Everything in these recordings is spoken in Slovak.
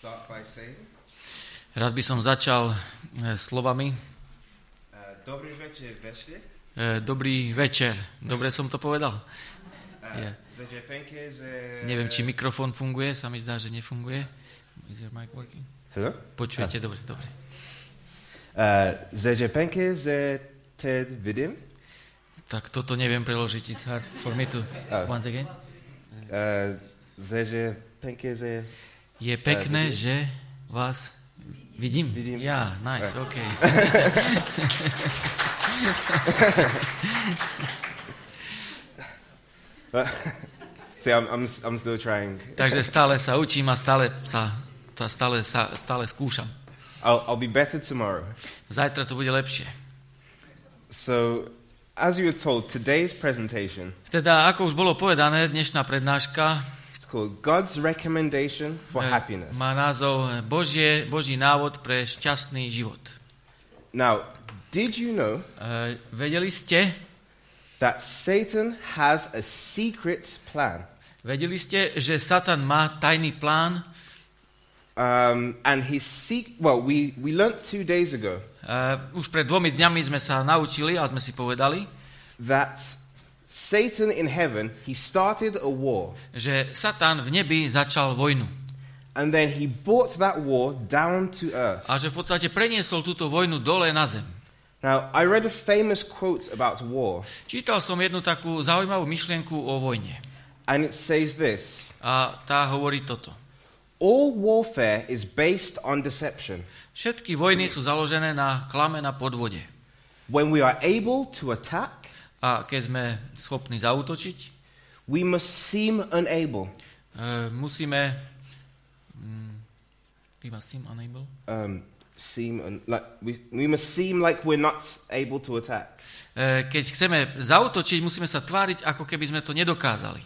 start by saying, Rád by som začal slovami. Dobrý večer, večer. Dobrý večer. Dobre som to povedal? Neviem, či mikrofón funguje. Sa mi zdá, že nefunguje. Is your mic working? Hello? Počujete? Dobre, dobre. Zeže penke ze ted vidím? Tak toto neviem preložiť. It's hard for me to... Once again? Zeže penke ze... Je pekné, že vás vidím? Vidím. Ja, nice, OK. See, I'm still trying. Takže stále sa učím a stále skúšam. I'll be better tomorrow. Zajtra to bude lepšie. So, as you were told, today's presentation Teda, ako už bolo povedané, dnešná prednáška is called God's Recommendation for Happiness. má názov Boží návod pre šťastný život. Now, did you know Vedeli ste, that Satan has a secret plan? že Satan má tajný plán? And we learnt 2 days ago Už pred 2 dňami sme sa naučili a sme si povedali, that Satan in heaven, he started a war. že Satan v nebi začal vojnu. And then he brought that war down to earth. A že v podstate preniesol túto vojnu dole na zem. Now, I read a famous quote about war. Čítal som jednu takú zaujímavú myšlienku o vojne. And it says this: A tá hovorí toto. all warfare is based on deception. Všetky vojny sú založené na klame, na podvode. When we are able to attack, A keď sme schopní zaútočiť, we must seem unable. musíme... We must seem unable? We must seem like we're not able to attack. Keď chceme zaútočiť, musíme sa tváriť, ako keby sme to nedokázali.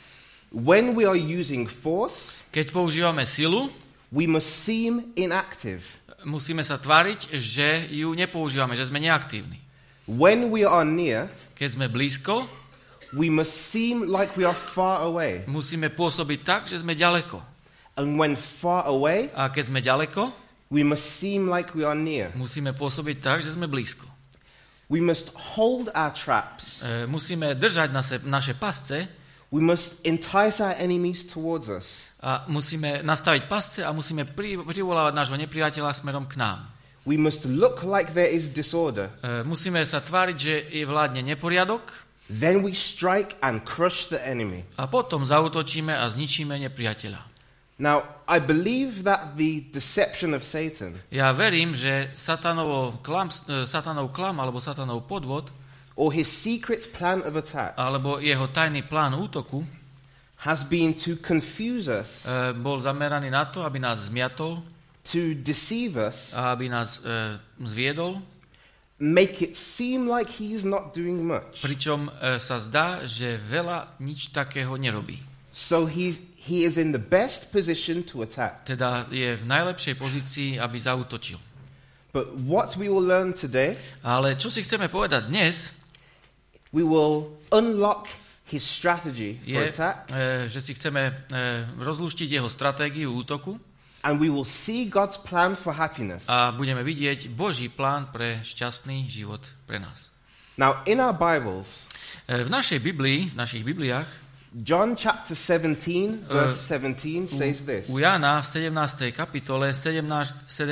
When we are using force, Keď používame silu, we must seem inactive. musíme sa tváriť, že ju nepoužívame, že sme neaktívni. When we are near, Keď sme blízko, we must seem like we are far away. musíme pôsobiť tak, že sme ďaleko. And when far away, A keď sme ďaleko, we must seem like we are near. musíme pôsobiť tak, že sme blízko. We must hold our traps. Musíme držať naše pasce We must entice our enemies towards us. a musíme nastaviť pasce a musíme privolávať nášho nepriateľa smerom k nám. We must look like there is disorder. Musíme sa tváriť, že vládne neporiadok Then we strike and crush the enemy. a potom zaútočíme a zničíme nepriateľa. Now, I believe that the deception of Satan, Ja verím, že Satanov klam alebo Satanov podvod or his secret plan of attack, alebo jeho tajný plán útoku has been to confuse us, bol zameraný na to, aby nás zmiatol to deceive us, a aby nás zviedol, make it seem like he is not doing much. pričom sa zdá, že veľa nič takého nerobí. So he is in the best position to attack. Teda je v najlepšej pozícii, aby zaútočil. But what we will learn today, Ale čo si chceme povedať dnes, we will unlock his strategy for je, attack, že si chceme rozlúštiť jeho stratégiu útoku and we will see God's plan for happiness. a budeme vidieť Boží plán pre šťastný život pre nás. Now, in our Bibles, V našej Biblii, v našich Bibliách, John chapter 17, verse 17 says this. u Jána v 17. kapitole 17.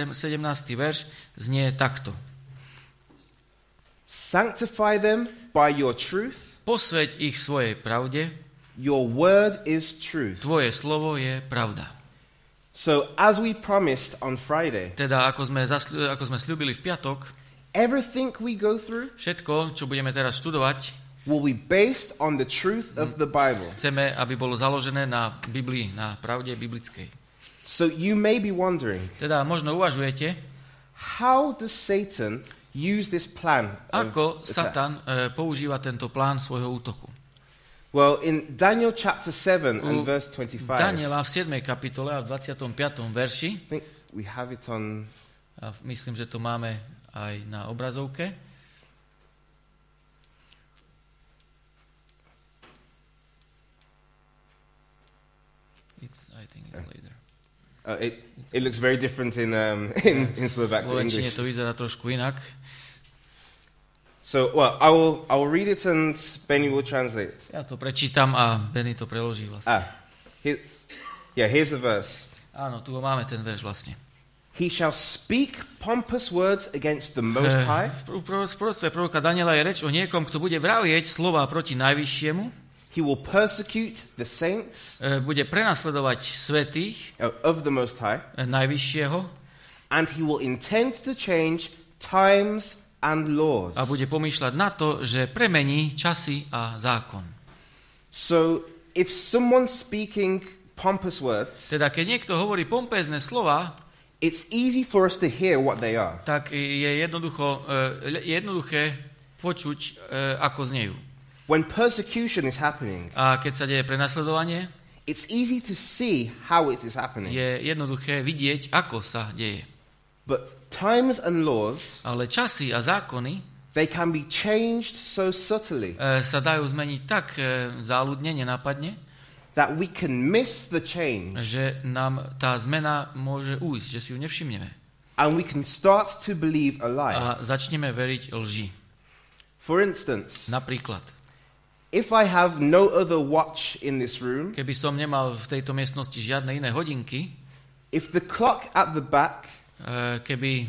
verš znie takto. Sanctify them by your truth. Posväť ich svojej pravde, Your word is truth. tvoje slovo je pravda. So, as we promised on Friday, Teda, ako sme sľúbili v piatok, everything we go through všetko, čo budeme teraz študovať, will be based on the truth of the Bible. chceme, aby bolo založené na Biblii, na pravde biblickej. So, you may be wondering, Teda, možno uvažujete, how does Satan use this plan of ako attack? Satan používa tento plán svojho útoku. Well, in Daniel chapter 7 and U verse 25, Daniela v 7. kapitole a v 25. verši, I think we have it on. a myslím, že to máme aj na obrazovke, I think it's later. It looks very different in Slovak to V slovenčine English. to vyzerá trošku inak. So, well, I will read it and Benny will translate. Ja to prečítam a Benny to preloží vlastne. Here's the verse. Áno, tu máme ten verš vlastne. He shall speak pompous words against the Most High. V proroctve proroka Daniela je reč o niekom, kto bude vravieť slová proti Najvyššiemu. He will persecute the saints Bude prenasledovať svätých of the Most High. Najvyššieho. And he will intend to change times and laws. A bude pomýšľať na to, že premení časy a zákon. So, if someone's speaking pompous words, Teda, keď niekto hovorí pompézne slova, it's easy for us to hear what they are. tak je jednoduché počuť, ako znejú. When persecution is happening, A keď sa deje prenasledovanie, it's easy to see how it is happening. je jednoduché vidieť, ako sa deje. But times and laws, Ale časy a zákony they can be changed so subtly sa dajú zmeniť tak záľudne, nenápadne, that we can miss the change že nám tá zmena môže ujsť, že si ju nevšimneme. and we can start to believe a lie. A začneme veriť lži. For instance, Napríklad, if I have no other watch in this room, keby som nemal v tejto miestnosti žiadne iné hodinky, if the clock at the back, keby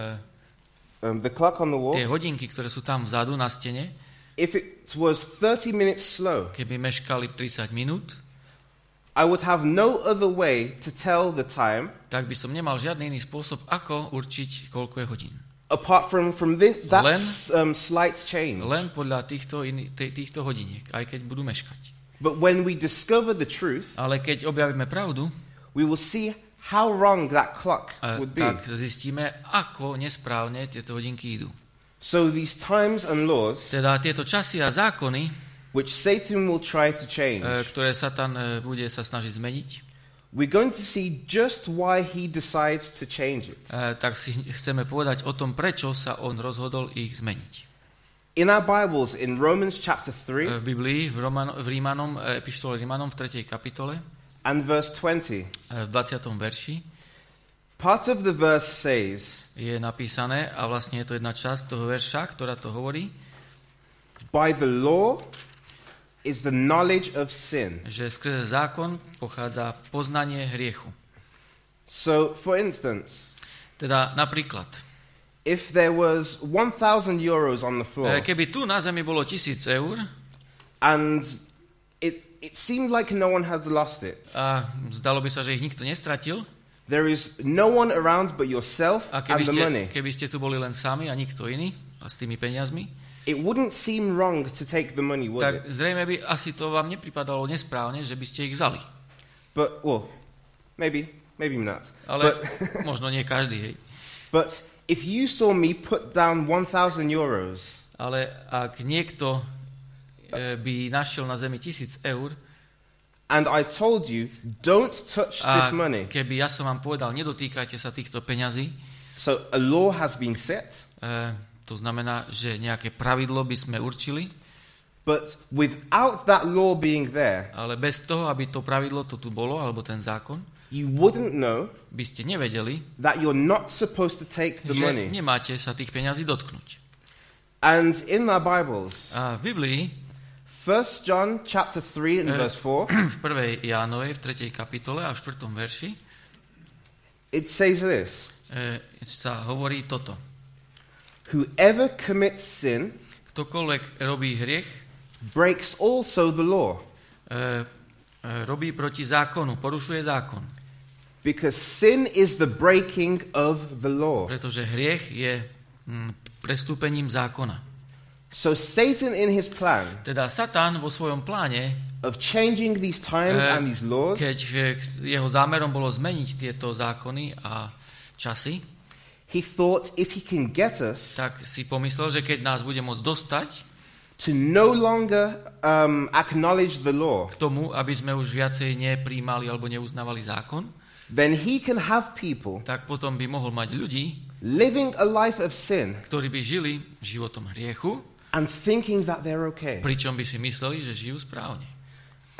the clock on the wall, tie hodinky, ktoré sú tam vzadu na stene, if it was 30 minutes slow, keby meškali 30 minút, I would have no other way to tell the time tak by som nemal žiadny iný spôsob, ako určiť, koľko je hodín. apart from that slight change. Len podľa týchto hodiniek, aj keď budú meškať. But when we discover the truth, Ale keď objavíme pravdu, we will see how wrong that clock would be. tak zistíme, ako nesprávne tieto hodinky idú. So these times and laws, Teda tieto časy a zákony, which Satan will try to change, ktoré Satan bude sa snažiť zmeniť, we're going to see just why he decides to change it. tak si chceme povedať o tom, prečo sa on rozhodol ich zmeniť. In our Bibles, in Romans chapter 3 V Biblii, v Rímanom, epištole Rímanom v 3. kapitole, and verse 20, v 20. verši, part of the verse says, je napísané, a vlastne je to jedna časť toho verša, ktorá to hovorí, by the law is the knowledge of sin. že skrze zákon pochádza poznanie hriechu. So, for instance, Teda napríklad, if there was 1,000 euros on the floor, keby tu na zemi bolo 1000 eur and it seemed like no one had lost it, a zdalo by sa, že ich nikto nestratil, there is no one around but yourself a and the money, keby ste tu boli len sami a nikto iný a s tými peniazmi, it wouldn't seem wrong to take the money, would tak it? zrejme by asi to vám nepripadalo nesprávne, že by ste ich vzali. But, well, maybe not. Ale But, možno nie každý, hej. but if you saw me put down 1,000 euros, Ale ak niekto by našiel na zemi 1000 eur and I told you, don't touch a this money, keby ja som vám povedal, nedotýkajte sa týchto peňazí, so a law has been set, to znamená, že nejaké pravidlo by sme určili, but without that law being there, ale bez toho, aby to pravidlo to tu bolo, alebo ten zákon, you wouldn't know by ste nevedeli, that you're not supposed to take the že money. nemáte sa tých peňazí dotknúť. And in our Bibles, A v Biblii, 1 John chapter 3 and verse 4, v 1. Jánovej, v 3. kapitole a v 4. verši, it says this, sa hovorí toto. whoever commits sin Ktokoľvek robí hriech, breaks also the law, robí proti zákonu, porušuje zákon. because sin is the breaking of the law. Pretože hriech je prestúpením zákona. So Satan in his plan Teda Satan vo svojom pláne, of changing these times and these laws, keď jeho zámerom bolo zmeniť tieto zákony a časy, he thought if he can get us tak si pomyslel, že keď nás bude môcť dostať to no longer acknowledge the law, k tomu, aby sme už viacej nepríjmali alebo neuznávali zákon, then he can have people tak potom by mohol mať ľudí, living a life of sin ktorí by žili životom hriechu, and thinking that they're okay. pričom by si mysleli, že žijú správne.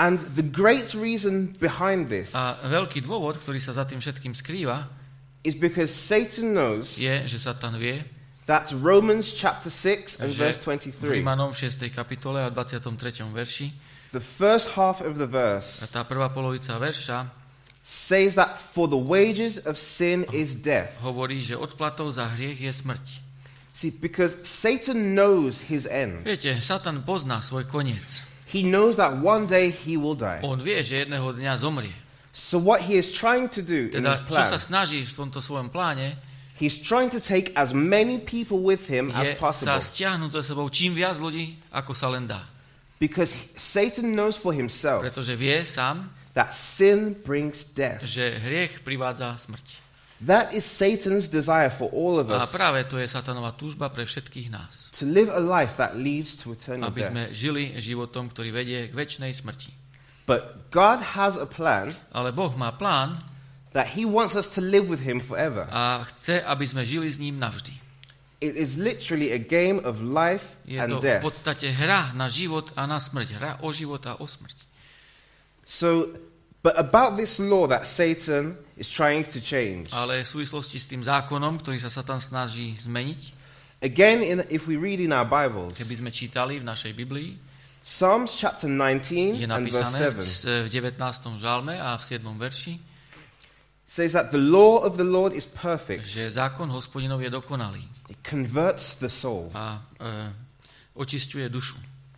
And the great reason behind this A veľký dôvod, ktorý sa za tým všetkým skrýva, is because Satan knows je, že Satan vie, that Romans chapter 6 and že verse v 23, Rímanom 6. kapitole a 23. verši, the first half of the verse tá prvá polovica verša says that for the wages of sin is death. hovorí, že odplatou za hriech je smrť. See, because Satan knows his end. Viete, Satan pozná svoj koniec. He knows that one day he will die. On vie, že jedného dňa zomrie. So what he is trying to do in Teda, his čo sa plan, snaží v tomto svojom pláne, he's trying to take as many people with him as je possible. sa stiahnuť so sebou čím viac ľudí, ako sa len dá. Because Satan knows for himself Pretože vie sám, that sin brings death. že hriech privádza smrť. That is Satan's desire for all of A us, práve to je satanová túžba pre všetkých nás. to live a life that leads to eternal Aby death. sme žili životom, ktorý vedie k večnej smrti. But God has a plan Ale Boh má plán that he wants us to live with him forever. a chce, aby sme žili s ním navždy. It is literally a game of life Je and to v death. podstate hra na život a na smrť. Hra o život a o smrť. So, but about this law that Satan is trying to change, Ale v súvislosti s tým zákonom, ktorý sa Satan snaží zmeniť, again, if we read in our Bibles, keby sme čítali v našej Biblii, Psalms chapter 19 je and verse napísané 7 v 19. žalme a v 7. verši, says that the law of the Lord is perfect. že zákon Hospodinov je dokonalý It converts the soul. a očisťuje dušu.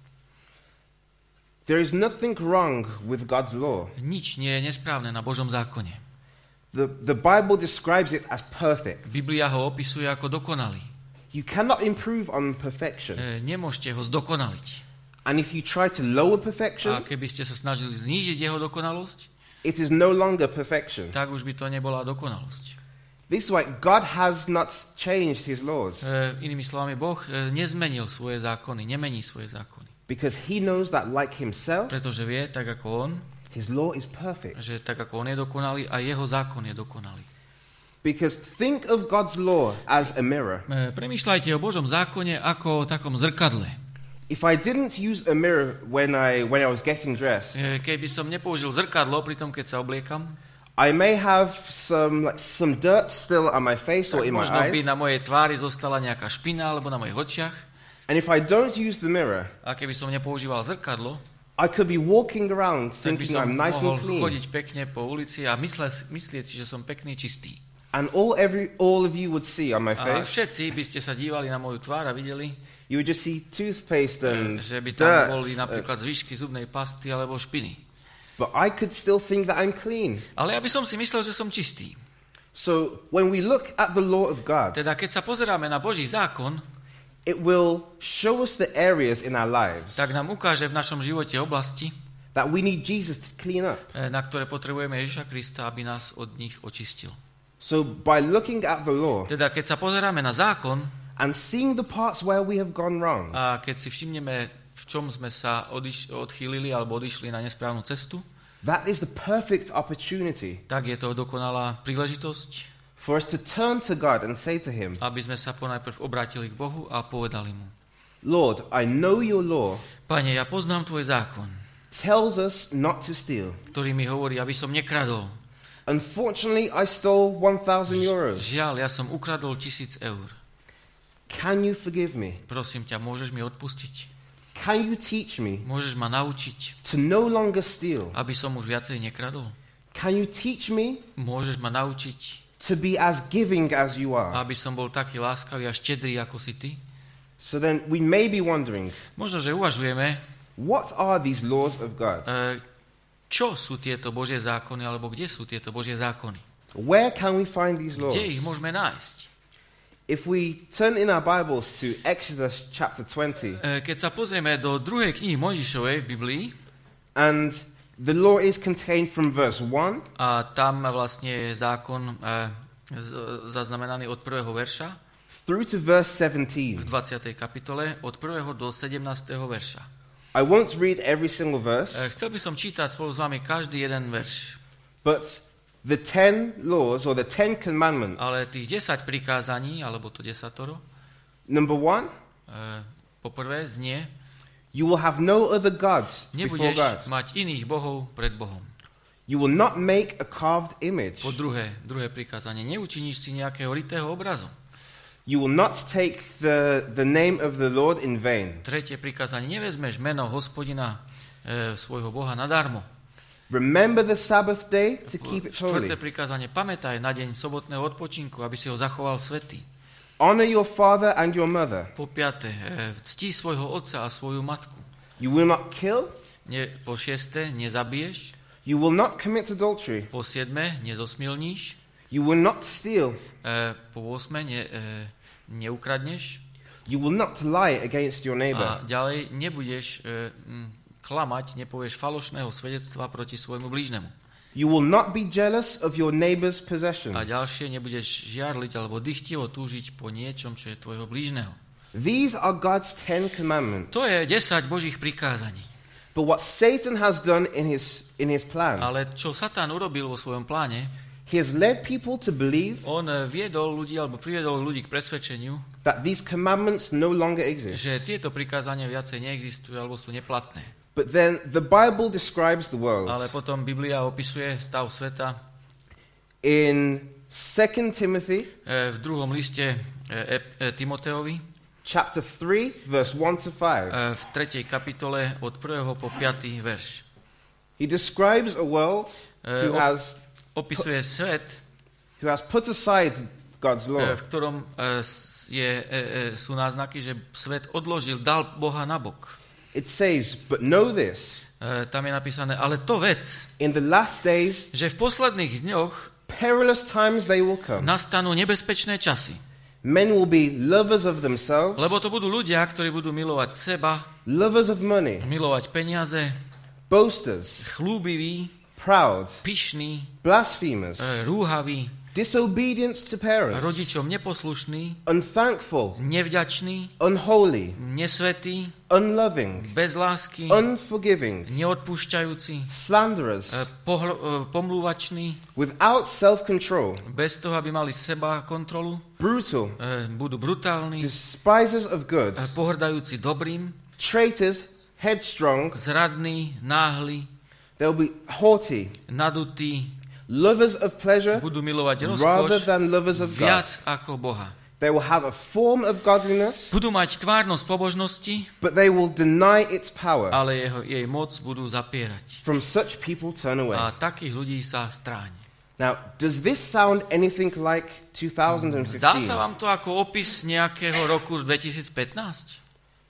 There is nothing wrong with God's law. Nič nie je nesprávne na Božom zákone. The Bible describes it as perfect. Biblia ho opisuje ako dokonalý. You cannot improve on perfection. Nemôžete ho zdokonaliť. And if you try to lower A perfection, keby ste sa snažili znížiť jeho dokonalosť, it is no longer perfection. tak už by to nebola dokonalosť. This is why God has not changed his laws, Inými slovami, Boh nezmenil svoje zákony, nemení svoje zákony. because he knows that like himself, Pretože vie, tak ako on, his law is perfect. že tak ako on je dokonalý, a jeho zákon je dokonalý. Because think of God's law as a mirror. Premýšľajte o Božom zákone ako o takom zrkadle. If I didn't use a mirror when I was getting dressed, Keby som nepoužil zrkadlo pri tom, keď sa obliekam, I may have some dirt still on my face or tak in my možno by eyes. na mojej tvári zostala nejaká špina alebo na mojich očiach. And if I don't use the mirror, A keby som nepoužíval zrkadlo, I could be walking around tak by thinking som I'm nice and mohol clean. chodiť pekne po ulici a myslieť si, že som pekný, čistý. And all of you would see on my A face, všetci by ste sa dívali na moju tvár a videli, you would just see toothpaste and že by tam dirt. boli napríklad zvyšky zubnej pasty alebo špiny. But I could still think that I'm clean. Ale ja by som si myslel, že som čistý. So when we look at the law of God, Teda keď sa pozeráme na Boží zákon, it will show us the areas in our lives tak nám ukáže v našom živote oblasti, that we need Jesus to clean up. na ktoré potrebujeme Ježiša Krista, aby nás od nich očistil. So by looking at the law Teda keď sa pozeráme na zákon and seeing the parts where we have gone wrong, a keď si všimneme, v čom sme sa odchýlili alebo odišli na nesprávnu cestu, that is the perfect opportunity tak je to dokonalá príležitosť, for us to turn to God and say to him, aby sme sa ponajprv obrátili k Bohu a povedali mu: Lord, I know your law Pane, ja poznám tvoj zákon, tells us not to steal. ktorý mi hovorí, aby som nekradol. Unfortunately, I stole 1,000 euros. Žiaľ, ja som ukradol 1000 eur. Can you forgive me? Prosím ťa, môžeš mi odpustiť? Can you teach me Môžeš ma naučiť, to no longer steal? aby som už viacej nekradol? Can you teach me Môžeš ma naučiť, to be as giving as you are? aby som bol taký láskavý a štedrý ako si ty? So then we may be wondering, Možno, že uvažujeme, what are these laws of God? čo sú tieto Božie zákony, alebo kde sú tieto Božie zákony? Where can we find these laws? Kde ich môžeme nájsť? If we turn in our Bibles to Exodus chapter 20, Keď sa pozrieme do 2. knihy Mojžišovej v Biblii, and the law is contained from verse 1 a tam vlastne je zákon zaznamenaný od 1. verša through to verse v 17. 20. kapitole od 1. do 17. verša. I won't read every single verse, Chcel by som čítať spolu s vami každý jeden verš, but the 10 laws or the 10 commandments, ale tých 10 prikázaní, alebo to 10, number 1, poprvé znie: You will have no other gods before Nebudeš God. mať iných bohov pred Bohom. You will not make a carved image. Po druhé prikázanie. Neučiníš si nejakého ritého obrazu. You will not take the name of the Lord in vain. Tretie prikázanie. Nevezmeš meno Hospodina svojho Boha nadarmo. Remember the Sabbath day to keep it holy. Štvrté prikázanie. Pamätaj na deň sobotného odpočinku, aby si ho zachoval svätý. Honor your father and your mother. Po piaté. Cti svojho otca a svoju matku. You will not kill. Po šiesté. Nezabiješ. You will not commit adultery. Po siedme. Nezosmilníš. You will not steal. Po 8. Neukradneš. You will not lie against your neighbor. A ďalej nebudeš klamať, nepovieš falošného svedectva proti svojmu blížnemu. You will not be jealous of your neighbor's possessions. A ďalšie, nebudeš žiarliť alebo dychtivo túžiť po niečom, čo je tvojho blížneho. These are God's 10 commandments. To je 10 Božích prikázaní. But what Satan has done in his plan, Ale čo Satan urobil vo svojom pláne, he has led people to believe on viedol ľudí alebo priviedol ľudí k presvedčeniu, that these commandments no longer exist. že tieto prikázania viacej neexistujú alebo sú neplatné. But then the Bible describes the world. Ale potom Biblia opisuje stav sveta In 2 Timothy, v druhom liste Timoteovi, chapter 3, verse 1 to 5. v 3. kapitole od 1. po 5. verš. He describes a world Opisuje svet, who has put aside God's law. v ktorom sú náznaky, že svet dal Boha nabok. It says, but know this, Tam je napísané, ale to vec, in the last days, že v posledných dňoch perilous times they will come. nastanú nebezpečné časy. Men will be lovers of themselves, Lebo to budú ľudia, ktorí budú milovať seba, lovers of money, milovať peniaze, boasters, chlúbiví, proud, pyšní, blasphemers, rúhaví, disobedient to parents, rodičom neposlušní, unthankful, nevďační, unholy, nesvätí, unloving, bez lásky, unforgiving, neodpúšťajúci, slanderers, pomlúvační, without self-control, bez toho, aby mali seba kontrolu, brutal, budú brutálni, despisers of good, pohrdajúci dobrým, traitors, headstrong, zradní, náhli, they'll be haughty, nadutí, lovers of pleasure budú milovať rather rozkoš than lovers of God. viac ako Boha. They will have a form of godliness, Budú mať tvárnosť pobožnosti, but they will deny its power. ale jej moc budú zapierať. From such people turn away. A takých ľudí sa stráň. Now, does this sound anything like 2015? Zdá sa vám to ako opis nejakého roku 2015?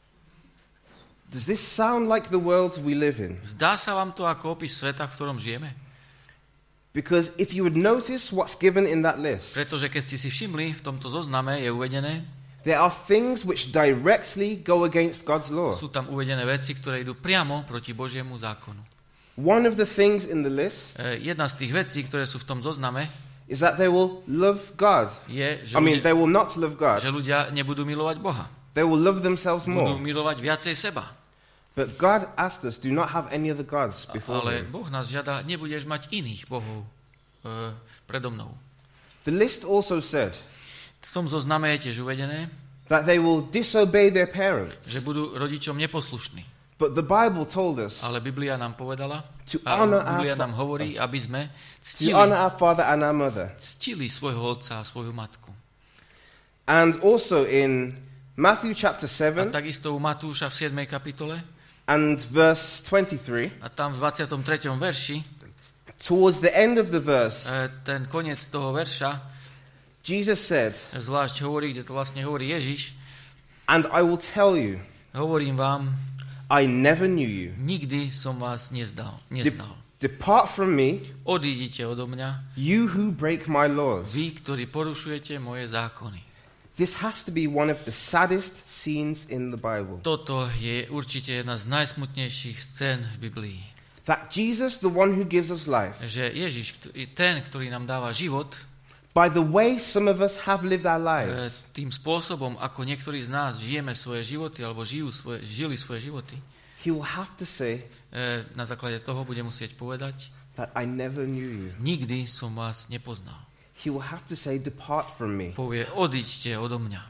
Does this sound like the world we live in? Zdá sa vám to ako opis sveta, v ktorom žijeme? Because if you would notice what's given in that list, Pretože keď ste si všimli, v tomto zozname je uvedené, there are things which directly go against God's law. sú tam uvedené veci, ktoré idú priamo proti Božiemu zákonu. One of the things in the list Jedna z tých vecí, ktoré sú v tom zozname, is that they will love God. je, že They will not love God. že ľudia nebudú milovať Boha. They will love themselves Budú more. milovať viacej seba. But God asked us, do not have any other gods before Ale Him. Boh nás žiada, nebudeš mať iných bohov predo mnou. The list also said V tom zozname je tiež uvedené, that they will disobey their parents. že budú rodičom neposlušní. But the Bible told us Ale Biblia nám povedala, to a honor Biblia our nám hovorí, aby sme to honor our father and our mother. ctili svojho otca a svoju matku. And also in Matthew chapter A 7 takisto u Matúša v 7. kapitole and verse 23, a tam v 23. verši, towards the end of the verse, ten koniec toho verša, Jesus said, zvlášť hovorí, kde to vlastne hovorí Ježiš, and I will tell you, hovorím vám, I never knew you. nikdy som vás neznal. Depart from me, Odídite odo mňa, you who break my laws. vy, ktorí porušujete moje zákony. This has to be one of the saddest scenes in the Bible. Toto je určite jedna z najsmutnejších scén v Biblii. That Jesus, the one who gives us life, Že Ježiš, ten, ktorý nám dáva život, by the way some of us have lived our lives, tým spôsobom, ako niektorí z nás žijeme svoje životy, alebo žili svoje životy, he will have to say na základe toho bude musieť povedať, that I never knew you. nikdy som vás nepoznal. He will have to say, depart from me. Povie, odíďte odo mňa.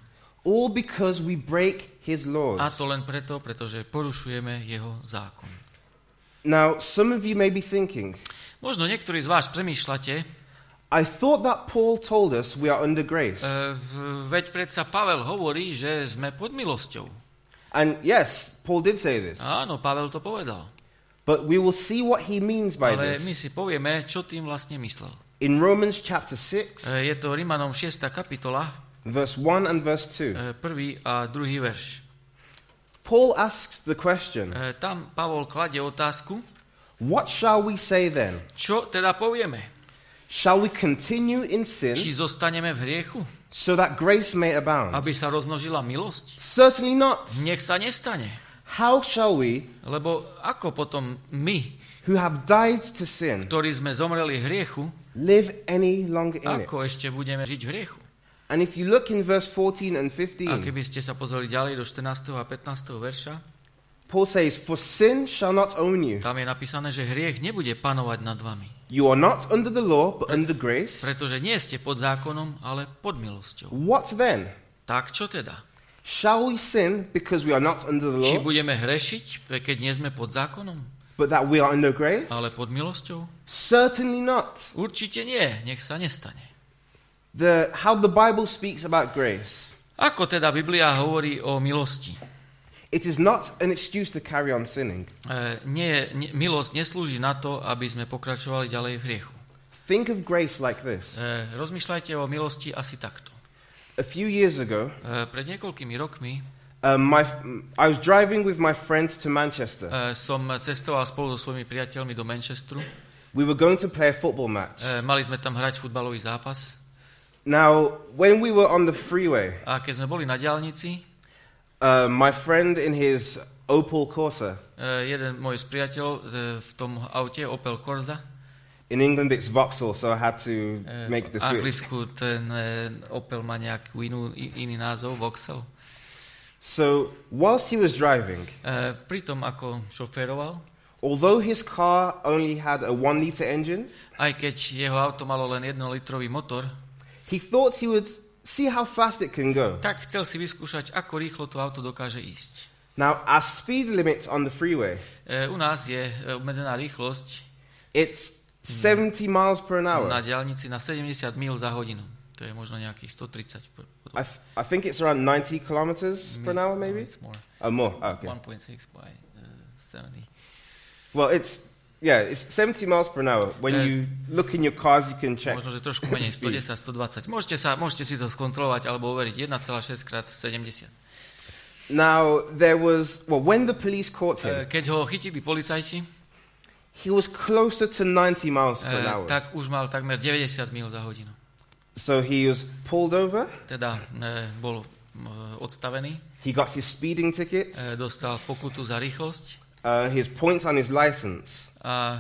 All because we break his laws. A to len preto, pretože porušujeme jeho zákon. Now, some of you may be thinking, Možno niektorí z vás premýšľate, I thought that Paul told us we are under grace. Veď predsa Pavel hovorí, že sme pod milosťou. And yes, Paul did say this. Áno, Pavel to povedal. But we will see what he means by Ale this. my si povieme, čo tým vlastne myslel. In Romans chapter 6, Je to Rimanom 6. kapitola, verse 1 and verse 2. 1. a 2. verš. Paul asks the question, Tam Pavol kladie otázku, what shall we say then? čo teda povieme? Shall we continue in sin Či zostaneme v hriechu, so that grace may abound? aby sa rozmnožila milosť? Certainly not. Nech sa nestane. How shall we, Lebo ako potom my, who have died to sin, ktorí sme zomreli hriechu, live any longer in it? ako ešte budeme žiť v hriechu? And if you look in verse 14 and A 15, keby ste sa pozreli ďalej do 14. a 15. verša, Paul says, for sin shall not own you. tam je napísané, že hriech nebude panovať nad vami. You are not under the law, but under grace. Pretože nie ste pod zákonom, ale pod milosťou. What then? Tak čo teda? Shall we sin because we are not under the Či law, budeme hrešiť, keď nie sme pod zákonom, but that we are under grace? ale pod milosťou? Certainly not. Určite nie, nech sa nestane. How the Bible speaks about grace. Ako teda Biblia hovorí o milosti? It is not an excuse to carry on sinning. Milosť neslúži na to, aby sme pokračovali ďalej v hriechu. Think of grace like this. Rozmýšľajte o milosti asi takto. A few years ago, Pred niekoľkými rokmi I was driving with my friends to Manchester. som cestoval spolu so svojimi priateľmi do Manchesteru. We were going to play a football match. Mali sme tam hrať futbalový zápas. Now, when we were on the freeway, A keď sme boli na diaľnici, my friend in his Opel Corsa, jeden môj z priateľov v tom aute Opel Corsa, in England it's Vauxhall, so I had to make the v switch. Anglicku ten Opel má nejaký iný názov, Vauxhall. So, whilst he was driving, Pri tom, ako šoféroval, although his car only had a 1-liter engine, aj keď jeho auto malo len 1-litrový motor, he thought he would see how fast it can go. tak chcel si vyskúšať, ako rýchlo to auto dokáže ísť. Now, our speed limit on the freeway, U nás je obmedzená rýchlosť it's 70 miles per hour. na diaľnici na 70 míl za hodinu. To je možno nejakých 130. I think it's around 90 kilometers per hour, maybe? It's more. More, okay. 1.6 by 70. Well, it's 70 miles per hour. When you look in your cars, you can check. Možno, že trošku menej, 110, 120. Môžete si to skontrolovať alebo overiť. 1,6 krát 70. Now, when the police caught him, Keď ho chytili policajti, he was closer to 90 miles per hour. tak už mal takmer 90 míl za hodinu. So he was pulled over, Teda bol odstavený, he got his speeding ticket, dostal pokutu za rýchlosť his points on his license, a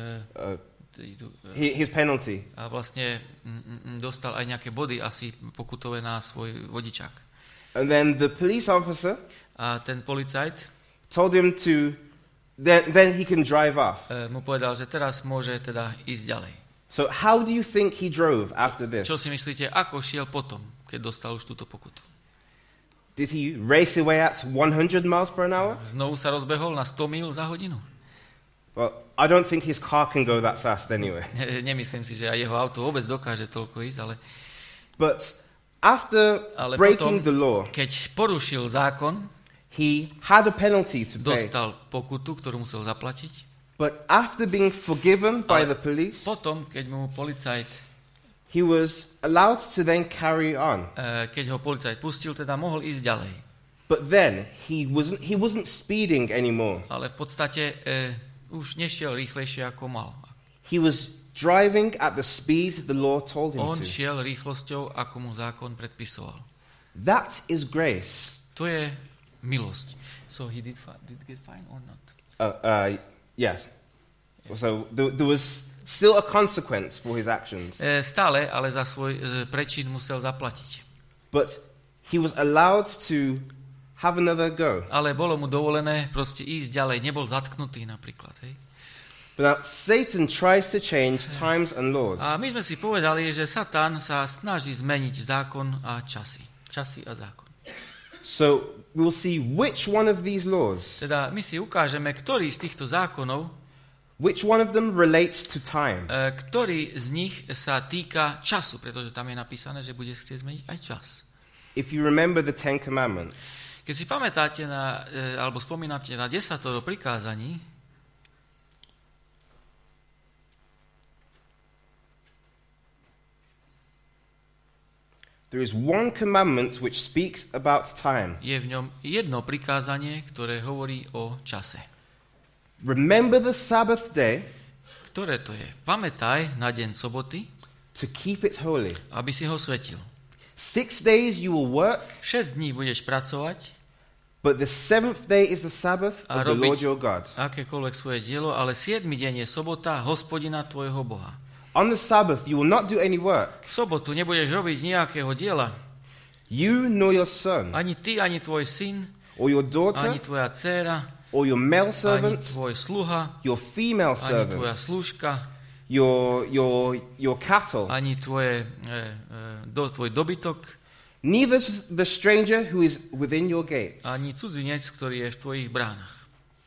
his penalty. a vlastne dostal aj nejaké body asi pokutové na svoj vodičák. And then the police officer A ten policajt told him then he can drive off. mu povedal, že teraz môže teda ísť ďalej. So how do you think he drove after this? Čo si myslíte, ako šiel potom, keď dostal už túto pokutu? Did he race away at 100 miles per hour? Znovu sa rozbehol na 100 míl za hodinu? Well, I don't think his car can go that fast anyway. Nemyslím si, že aj jeho auto vôbec dokáže toľko ísť, But after ale breaking potom, the law, keď porušil zákon, he had a penalty to pay. dostal pokutu, ktorú musel zaplatiť. But after being forgiven by Ale the police, potom, keď mu policajt, he was allowed to then carry on. keď ho policajt pustil, teda mohol ísť ďalej. But then he wasn't speeding anymore. Ale v podstate už nešiel rýchlejšie, ako mal. He was driving at the speed the law told him On to. šiel rýchlosťou, ako mu zákon predpisoval. That is grace. To je milosť. So he did get fine or not? Yes. So there was still a consequence for his actions. Stále, ale za svoj prečin musel zaplatiť. But he was allowed to have another go. Ale bolo mu dovolené proste ísť ďalej. Nebol zatknutý napríklad. Hej? But now Satan tries to change times and laws. A my sme si povedali, že Satan sa snaží zmeniť zákon a časy. Časy a zákon. So we'll see which one of these laws, Teda my si ukážeme, ktorý z týchto zákonov, which one of them relates to time. ktorý z nich sa týka času, pretože tam je napísané, že bude chcieť zmeniť aj čas. If you remember the Ten Commandments, Keď si pamätáte alebo spomínate na 10 prikázaní, there is one commandment which speaks about time. je v ňom jedno prikázanie, ktoré hovorí o čase. Remember the Sabbath day Ktoré to je? Pamätaj na deň soboty, to keep it holy. aby si ho svetil. 6 days you will work, 6 dní budeš pracovať, but the seventh day is the Sabbath a of the Lord robiť your God. akékoľvek svoje dielo, ale 7. deň je sobota Hospodina tvojho Boha. On the Sabbath you will not do any work, V sobotu nebudeš robiť nejakého diela, you nor your son, ani ty, ani tvoj syn, or your daughter, ani tvoja dcéra, or your male ani servant, tvoj sluha, your female ani tvoja servant, slúžka, your cattle, ani tvoj dobytok, neither the stranger who is within your gates. ani cudzinec, ktorý je v tvojich bránach.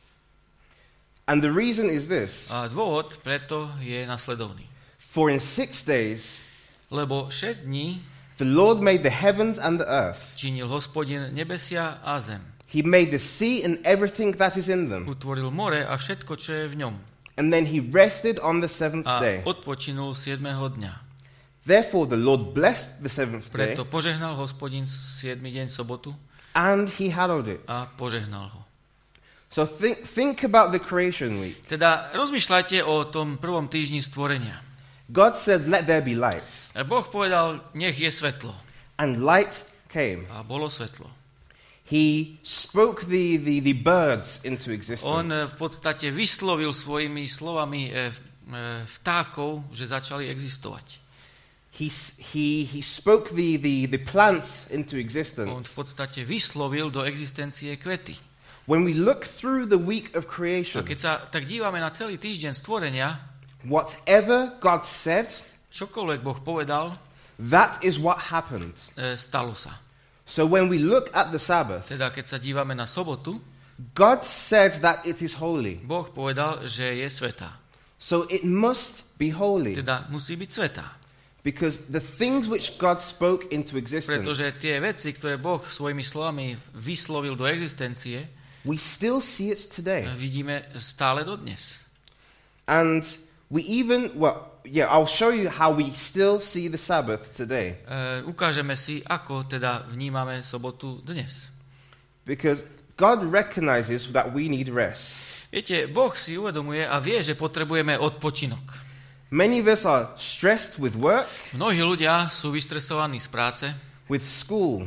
And the reason is this, A dôvod preto je nasledovný. for in 6 days Lebo 6 dní the Lord made the heavens and the earth. činil Hospodin nebesia a zem. He made the sea and everything that is in them. Utvoril more a všetko, čo je v ňom. And then he rested on the seventh A day. odpočinul 7. dňa. Therefore the Lord blessed the seventh day, Preto požehnal Hospodin 7. deň sobotu and he hallowed it. a požehnal ho. So think about the creation week. Teda rozmýšľajte o tom prvom týždni stvorenia. God said, let there be light. Boh povedal, nech je svetlo. And light came. A bolo svetlo. He spoke the birds into On existence. v podstate vyslovil svojimi slovami vtákov, že začali existovať. He spoke the plants into On existence. v podstate vyslovil do existencie kvety. When we look through the week of A creation, keď sa tak dívame na celý týždeň stvorenia, whatever God said, čokoľvek Boh povedal, that is what happened. stalo sa. So when we look at the Sabbath, Teda keď sa dívame na sobotu, God said that it is holy. Boh povedal, že je svätá. So it must be holy. Teda musí byť svätá. Because the things which God spoke into existence, Pretože tie veci, ktoré Boh svojimi slovami vyslovil do existencie, we still see it today. vidíme stále dodnes. And we even, I'll show you how we still see the Sabbath today. Ukážeme si, ako teda vnímame sobotu dnes. Because God recognizes that we need rest. Viete, Boh si uvedomuje a vie, že potrebujeme odpočinok. Many of us are stressed with work, Mnohí ľudia sú vystresovaní z práce, with school,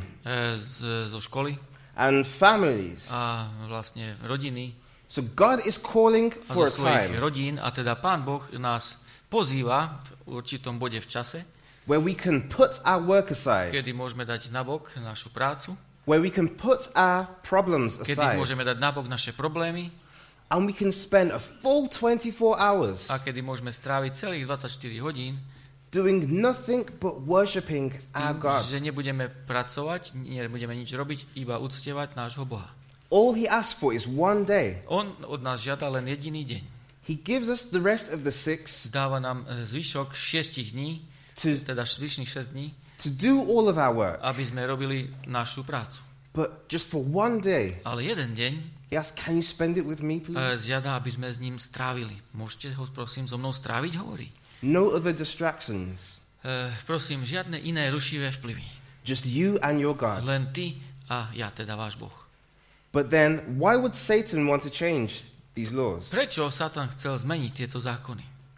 zo školy and families. a vlastne rodiny So God is calling a for zo a svojich time rodín. A teda Pán Boh nás pozýva v určitom bode v čase, where we can put our work aside, kedy môžeme dať nabok našu prácu, where we can put our problems kedy aside, môžeme dať nabok naše problémy and we can spend a full 24 hours a kedy môžeme stráviť celých 24 hodín doing nothing but worshiping our tým, God. že nebudeme pracovať, nebudeme nič robiť, iba uctievať nášho Boha. All he asks for is one day. On od nás žiada len jediný deň. He gives us the rest of the 6 Dáva nám zvyšok 6 dní, to, teda zvyšných 6 dní, to do all of our work. aby sme robili našu prácu. But just for one day, Ale jeden deň he asks, can you spend it with me, please? žiada, aby sme s ním strávili. Môžete ho, prosím, so mnou stráviť, hovorí. No other distractions. Prosím, žiadne iné rušivé vplyvy. Just you and your God. Len ty a ja, teda váš Boh. But then, why would Satan want to change these laws? Prečo Satan chcel zmeniť tieto zákony?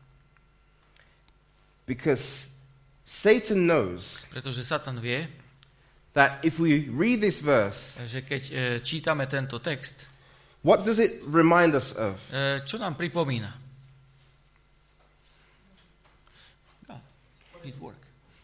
Because Satan knows Pretože Satan vie, that if we read this verse, že keď čítame tento text, what does it remind us of? čo nám pripomína? His work.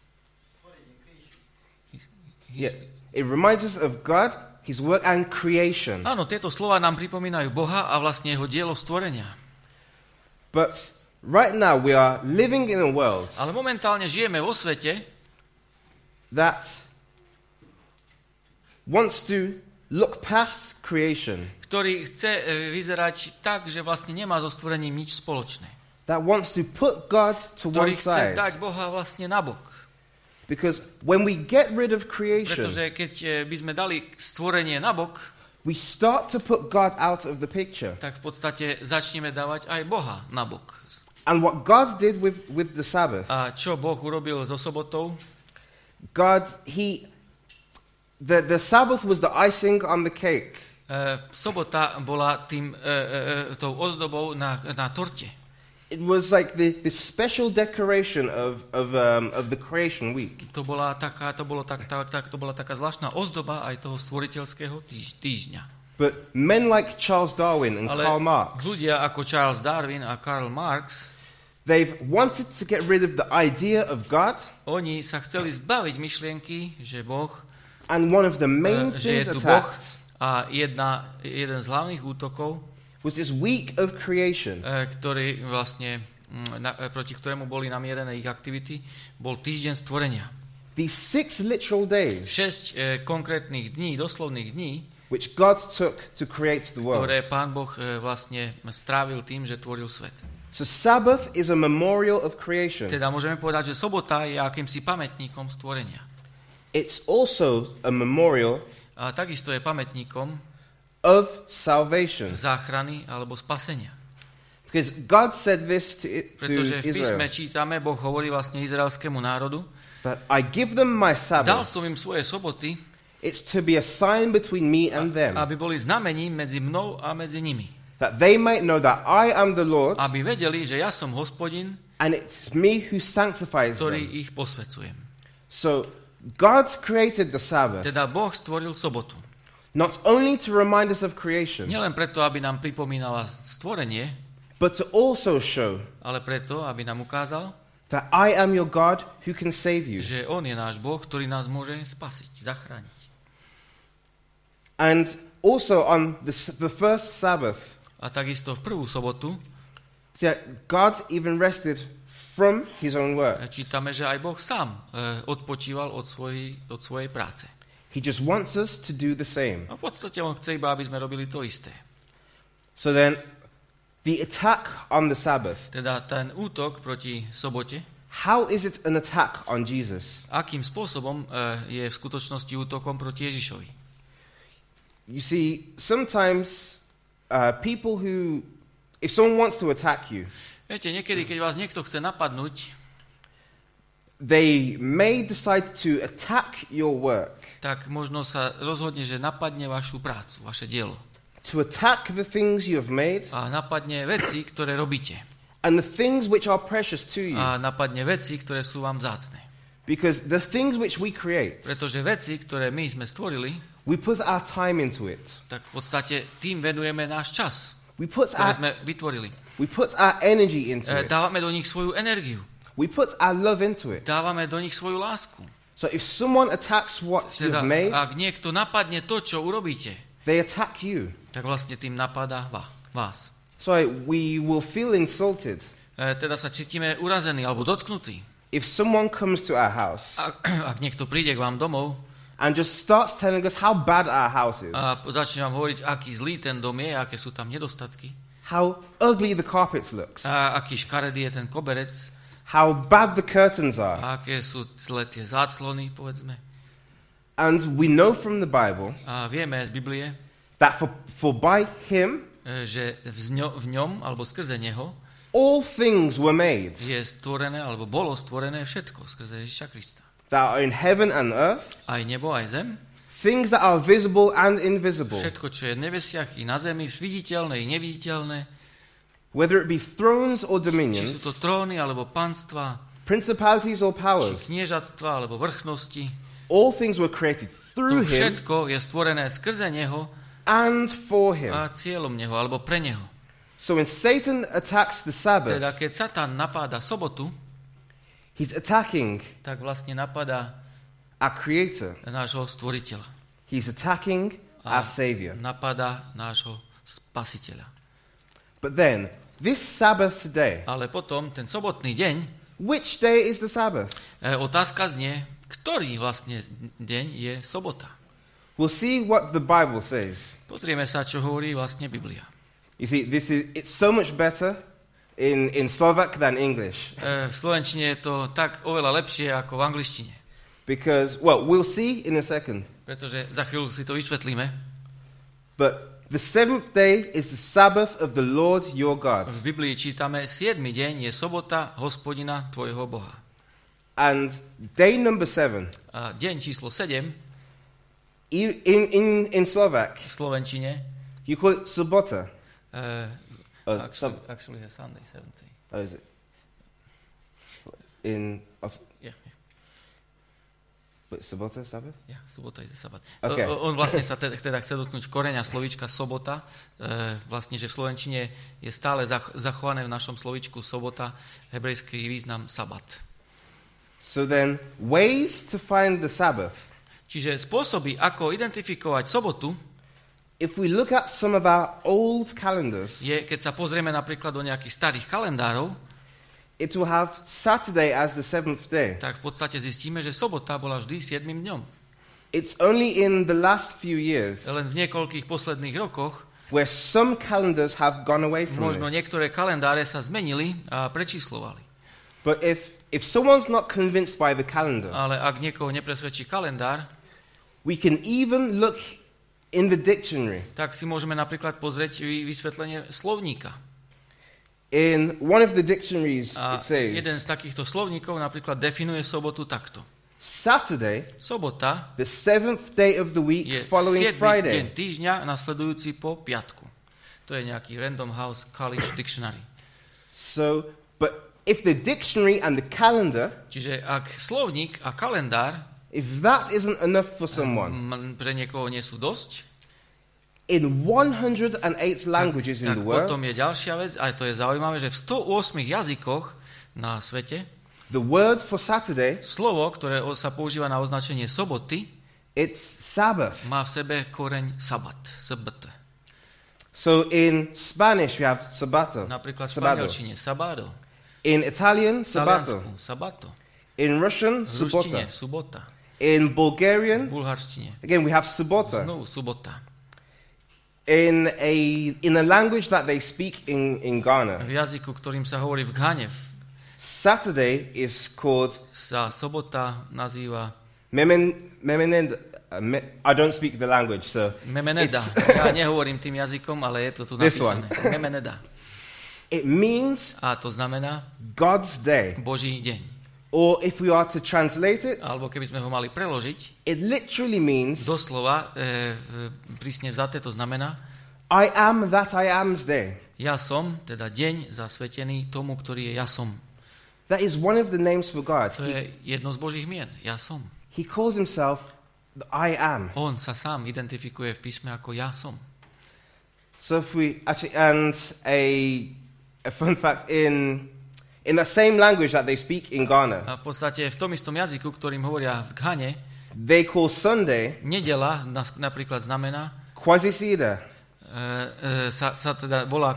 Yeah, it reminds us of God, his work and creation. Áno, tieto slova nám pripomínajú Boha a vlastne jeho dielo stvorenia. But right now we are living in a world Ale momentálne žijeme vo svete, that wants to look past creation, ktorý chce vyzerať tak, že vlastne nemá so stvorením nič spoločné. that wants to put God to Ktorý one chce side. dať Boha vlastne nabok. Because when we get rid of creation, Pretože keď by sme dali stvorenie nabok, we start to put God out of the picture. tak v podstate začneme dávať aj Boha nabok. And what God did with the Sabbath, A čo Boh urobil so sobotou? God, the Sabbath was the icing on the cake. Sobota bola tou ozdobou na torte. It was like the special decoration of the creation week. To bola taká zvláštna ozdoba aj toho stvoriteľského týždňa. But men like Charles Darwin and Ale Karl Marx, ľudia ako Charles Darwin a Karl Marx, they've wanted to get rid of the idea of God, oni sa chceli zbaviť myšlienky, že Boh, and one of the main že things je tu Boh attacked a jeden z hlavných útokov, was this week of creation. ktorý vlastne, proti ktorému boli namierené ich aktivity, bol týždeň stvorenia. These 6 literal days 6 konkrétnych dní, doslovných dní, which God took to create the world. ktoré Pán Boh vlastne strávil tým, že tvoril svet. So Sabbath is a memorial of creation. Teda môžeme povedať, že sobota je akýmsi pamätníkom stvorenia. It's also a memorial A takisto je pamätníkom of salvation. záchrany alebo spasenia. Because God said this to Pretože v písme Israel, čítame, Boh hovorí vlastne izraelskému národu, that I give them my dal Sabbath. som im svoje soboty, It's to be a sign between me and them, aby boli znamením medzi mnou a medzi nimi. that they might know that I am the Lord, Aby vedeli, že ja som Hospodin, and it's me who sanctifies ktorý them. ich posvecujem. So God created the Sabbath Teda Boh stvoril sobotu. not only to remind us of creation, Nielen preto, aby nám pripomínala stvorenie, but to also show ale preto, aby nám ukázal, that I am your God who can save you. že On je náš Boh, ktorý nás môže spasiť, zachrániť. And also on the first Sabbath, A takisto v prvú sobotu God even rested from his own work. čítame, že aj Boh sám odpočíval od svojej práce. He just wants us to do the same. A v podstate On chce iba, aby sme robili to isté. So then, the attack on the Sabbath, Teda ten útok proti sobote, how is it an attack on Jesus? akým spôsobom je v skutočnosti útokom proti Ježišovi? You see, sometimes people who, if someone wants to attack you, Viete, niekedy, keď vás niekto chce napadnúť, they may decide to attack your work, tak možno sa rozhodne, že napadne vašu prácu, vaše dielo. to attack the things you have made, A napadne veci, ktoré robíte. and the things which are precious to you. A napadne veci, ktoré sú vám vzácne. Because the things which we create, Pretože veci, ktoré my sme stvorili, we put our time into it. tak v podstate tým venujeme náš čas, We put ktorý sme vytvorili. our energy into it. Dávame do nich svoju energiu. We put our love into it. Dávame do nich svoju lásku. So if someone attacks what you Teda, have made, ak niekto napadne to, čo urobíte, they attack you. tak vlastne tým napadá vás. So we will feel insulted Teda sa cítime urazení alebo dotknutí. if someone comes to our house Ak niekto príde k vám domov and just starts telling us how bad our house is, a začne vám hovoriť, aký zlý ten dom je, aké sú tam nedostatky, how ugly the carpet looks, a aký škaredý je ten koberec, how bad the curtains are. a aké sú zlé tie záclony, povedzme. And we know from the Bible A vieme z Biblie, that for by him že v ňom, alebo skrze neho, all things were made je stvorené, alebo bolo stvorené všetko skrze Ježiša Krista. that are in heaven and earth, Aj nebo, aj zem, things that are visible and invisible, všetko, čo je v nebesiach i na zemi, viditeľné i neviditeľné, whether it be thrones or či sú dominions, to tróny, alebo panstva, principalities or či powers, kniežatstva, alebo vrchnosti. all things were created To through him všetko je stvorené skrze neho and for him. a cieľom neho, alebo pre neho. So when Satan attacks the Sabbath, Teda keď Satan napáda sobotu, he's attacking tak vlastne napadá our Creator. nášho stvoriteľa. He's attacking our Savior. Napadá nášho spasiteľa. But then, this Sabbath day, Ale potom, ten sobotný deň, which day is the Sabbath? otázka znie, ktorý vlastne deň je sobota. we'll see what the Bible says. Pozrieme sa, čo hovorí vlastne Biblia. You see, it's so much better in Slovak than English. V slovenčine je to tak oveľa lepšie ako v angličtine. Because, well, we'll see in a second. Pretože za chvíľu si to vysvetlíme. But the seventh day is the Sabbath of the Lord your God. V Biblii čítame, 7. deň je sobota Hospodina tvojho Boha. And day number 7, A deň číslo 7 in Slovak, v slovenčine you call it sobota. actually a Sunday, 7th day. Oh, is it? Yeah. But sobota, Sabbath? Ja, sobota je sabat. Okay. On vlastne sa teda chce dotknúť koreňa slovíčka sobota. Vlastne, že v slovenčine je stále zachované v našom slovíčku sobota hebrejský význam sabat. So then, ways to find the Sabbath. Čiže spôsoby, ako identifikovať sobotu, If we look at some of our old calendars, je, keď sa pozrieme napríklad do nejakých starých kalendárov, it will have Saturday as the seventh day. tak v podstate zistíme, že sobota bola vždy 7. dňom. It's only in the last few years Len v niekoľkých posledných rokoch where some calendars have gone away from možno this. niektoré kalendáre sa zmenili a prečíslovali. But if someone's not convinced by the calendar, Ale ak niekoho nepresvedčí kalendár, we can even look in the dictionary. tak si môžeme napríklad pozrieť vysvetlenie slovníka. In one of the dictionaries A it says jeden z takýchto slovníkov napríklad definuje sobotu takto. Saturday, Sobota the seventh day of the week je following 7. deň Friday. týždňa nasledujúci po piatku. To je nejaký Random House College Dictionary. So, but if the dictionary and the calendar, Čiže ak slovník a kalendár if that isn't enough for someone, pre niekoho nie sú dosť, in 108 languages in tak the world, potom je ďalšia vec, a to je zaujímavé, že v 108 jazykoch na svete the word for Saturday, slovo, ktoré sa používa na označenie soboty, it's Sabbath. má v sebe koreň sabat, sabat. So in Spanish we have sabato. Napríklad v Sabado. španielčine sabado, In Italian, v sabato. taliansku sabato, In Russian, v ruštine subota. subota, In v Bulgarian, bulharštine again we have subota. znovu subota. In a language that they speak in Ghana, V jazyku, ktorým sa hovorí v Ghane, Saturday is called sa sobota nazýva I don't speak the language, so Memeneda. Ja nehovorím tým jazykom, ale je to tu This napísané. Memeneda. it means A to znamená God's day. Boží deň. Or if we are to translate it, Alebo keby sme ho mali preložiť, it literally means doslova, prísne vzaté, to znamená I am that I am's day. ja som, teda deň zasvetený tomu, ktorý je ja som. That is one of the names for God. To je jedno z Božích mien. Ja som. He calls himself the I am. On sa sám identifikuje v písme ako ja som. So if we actually, and a fun fact, in the same language that they speak in Ghana, A v podstate v tom istom jazyku, ktorým hovoria v Ghane, they call Sunday nedela napríklad znamená, Quasisida. sa teda volá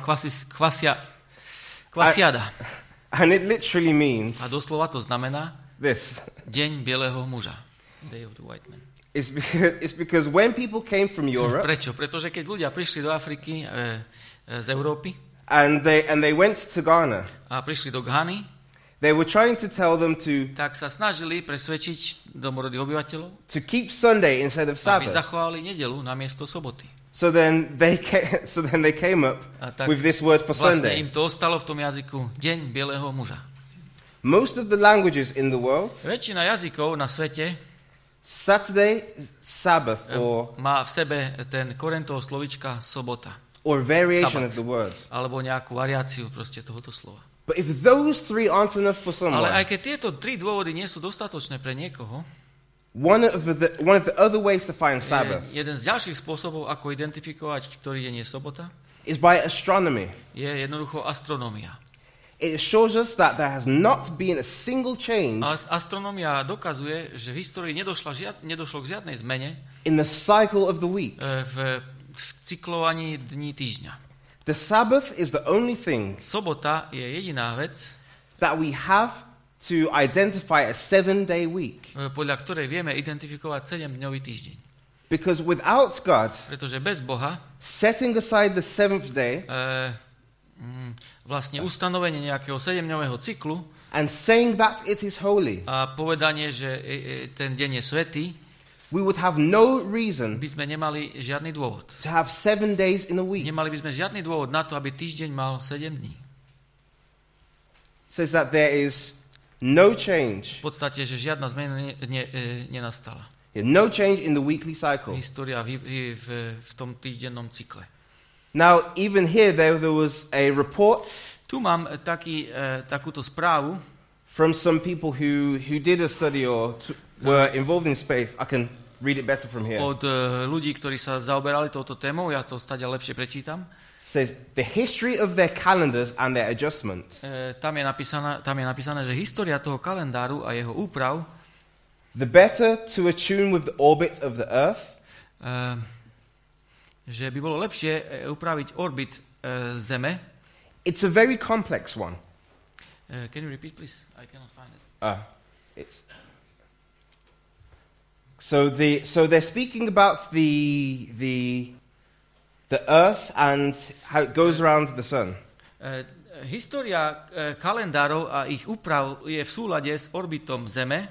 kvasiada. And it literally means A doslova to znamená this. deň bieleho muža. Day of the white man. It's because when people came from Europe Prečo? Pretože keď ľudia prišli do Afriky z Európy and they went to Ghana, a prišli do Ghany, they were trying to tell them to tak sa snažili presvedčiť domorodých obyvateľov, keep Sunday instead of aby Sabbath. zachovali nedeľu namiesto soboty. So then they came up A tak with this word for vlastne Sunday. im to ostalo v tom jazyku deň bieleho muža. Most of the languages in the world, Väčšina jazykov na svete Saturday, Sabbath, or má v sebe ten koreň toho slovička sobota. or variation Sabbath. of the word. Alebo nejakú variáciu proste tohoto slova. But if those three aren't enough for Ale someone, aj keď tieto tri dôvody nie sú dostatočné pre niekoho, one of the other ways to find Sabbath jeden z ďalších spôsobov, ako identifikovať, ktorý deň je sobota, is by astronomy. je jednoducho astronómia. It shows us that there has not been a single change A astronómia dokazuje, že v histórii nedošlo k žiadnej zmene in the cycle of the week. v cyklovaní dní týždňa. The Sabbath is the only thing Sobota je jediná vec, that we have to identify a 7-day week. podľa ktorej vieme identifikovať 7-dňový týždeň. Because without God Pretože bez Boha setting aside the seventh day vlastne ustanovenie nejakého 7-dňového cyklu and saying that it is holy, a povedanie, že ten deň je svätý, we would have no reason by sme nemali žiadny dôvod. to have 7 days in a week. Nemali by sme žiadny dôvod na to, aby týždeň mal 7 dní. Says that there is no change. V podstate, že žiadna zmena nenastala. No change in the weekly cycle. História v tom týždennom cykle. Now, even here, there was a report Tu mám takúto správu from some people who did a study or were involved in space. I can read it better from here. od ľudí, ktorí sa zaoberali touto témou. Ja to stadia lepšie prečítam. Says the history of their calendars and their adjustment. Tam je napísané, že história toho kalendáru a jeho úprav, The better to attune with the orbit of the Earth, že by bolo lepšie upraviť orbit Zeme. it's a very complex one. Can you repeat, please? I cannot find it. It's so they're speaking about the Earth and how it goes around the sun. História kalendárov a ich úprav je v súlade s orbitom Zeme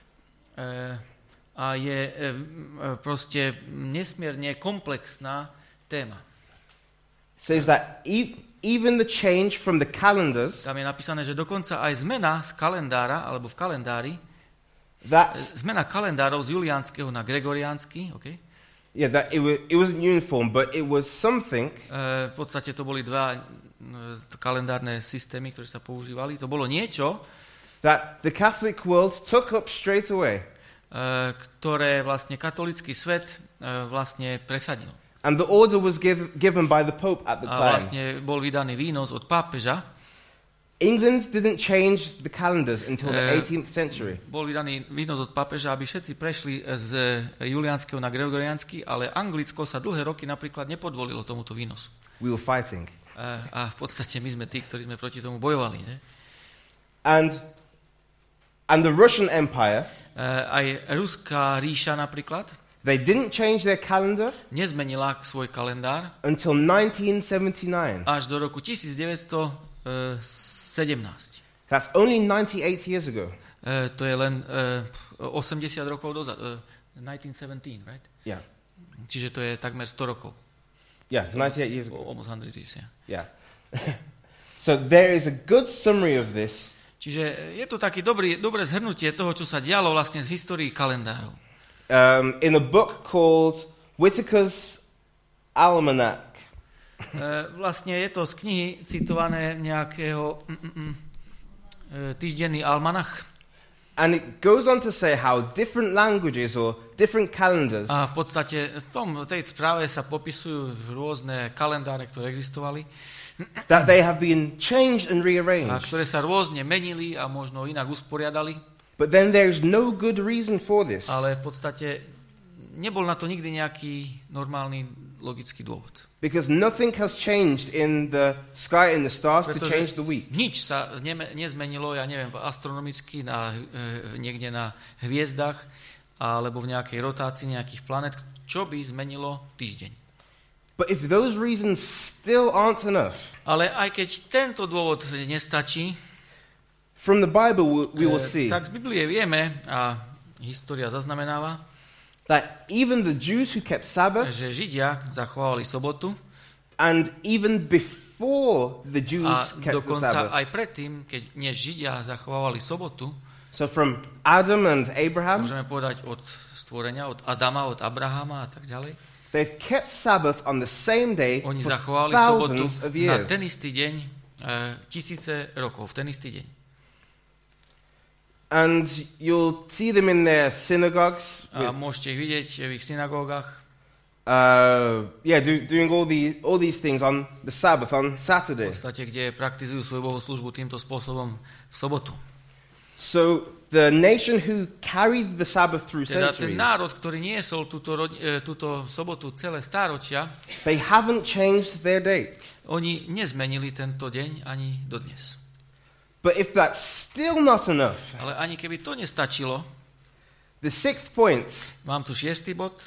a je proste nesmierne komplexná téma. Says that even the change from the calendars Tam je napísané, že dokonca aj zmena z kalendára, alebo v kalendári, that zmena kalendárov z juliánskeho na gregoriánsky, okay? that it wasn't uniform, but it was something V podstate to boli dva kalendárne systémy, ktoré sa používali. To bolo niečo, that the Catholic world took up straight away. Ktoré vlastne katolícky svet vlastne presadil. And the order was given by the Pope at the A time. vlastne bol vydaný výnos od pápeža. England didn't change the calendars until the 18th century. Bol vydaný výnos od pápeža, aby všetci prešli z juliánskeho na gregoriánsky, ale Anglicko sa dlhé roky napríklad nepodvolilo tomuto výnosu. We were fighting. A v podstate my sme tí, ktorí sme proti tomu bojovali. Ne? And the Russian Empire, Aj Ruská ríša napríklad they didn't change their calendar nezmenila svoj kalendár until 1979. až do roku 1917. That's only 98 years ago. To je len 80 rokov dozadu. 1917, right? Yeah. Čiže to je takmer 100 rokov. Yeah, 98 years ago. Almost 100 years, yeah. Yeah. So there is a good summary of this. Čiže je to také dobré zhrnutie toho, čo sa dialo vlastne z histórii kalendárov. In a book called Whitaker's Almanac. Vlastne je to z knihy citované nejakého týždenný almanach. And it goes on to say how different languages or different calendars A v podstate v tej správe sa popisujú rôzne kalendáre, ktoré existovali, that they have been changed and a rearranged. ktoré sa rôzne menili a možno inak usporiadali, But then there is no good reason for this. ale v podstate nebol na to nikdy nejaký normálny logický dôvod. Because nothing has changed in the sky and the stars to change the week. Nič sa nezmenilo, ja neviem, astronomicky niekde na hviezdach alebo v nejakej rotácii nejakých planet, čo by zmenilo týždeň. But if those reasons still aren't enough, Ale aj keď tento dôvod nestačí, from the Bible we will see tak z Biblie vieme, a história zaznamenáva, that even the Jews who kept Sabbath, že Židia zachovali sobotu and even before the Jews a kept the dokonca Sabbath. aj predtým, keď než Židia zachovali sobotu, So from Adam and Abraham, môžeme povedať od stvorenia, od Adama, od Abrahama a tak ďalej, they've kept Sabbath on the same day oni for zachovali sobotu thousands of na years. ten istý deň, tisíce rokov, v ten istý deň. And you'll see them in their synagogues. A môžete ich vidieť v ich synagógach. Doing all these things on the Sabbath, on V Saturday. podstate, kde praktizujú svoju bohoslúžbu týmto spôsobom v sobotu. So the nation who carried the Sabbath through Teda ten centuries, národ, ktorý niesol túto sobotu celé stáročia, they haven't changed their date. oni nezmenili tento deň ani dodnes. But if that's still not enough, Ale ani keby to nestačilo, the sixth point, mám tu 6. bod,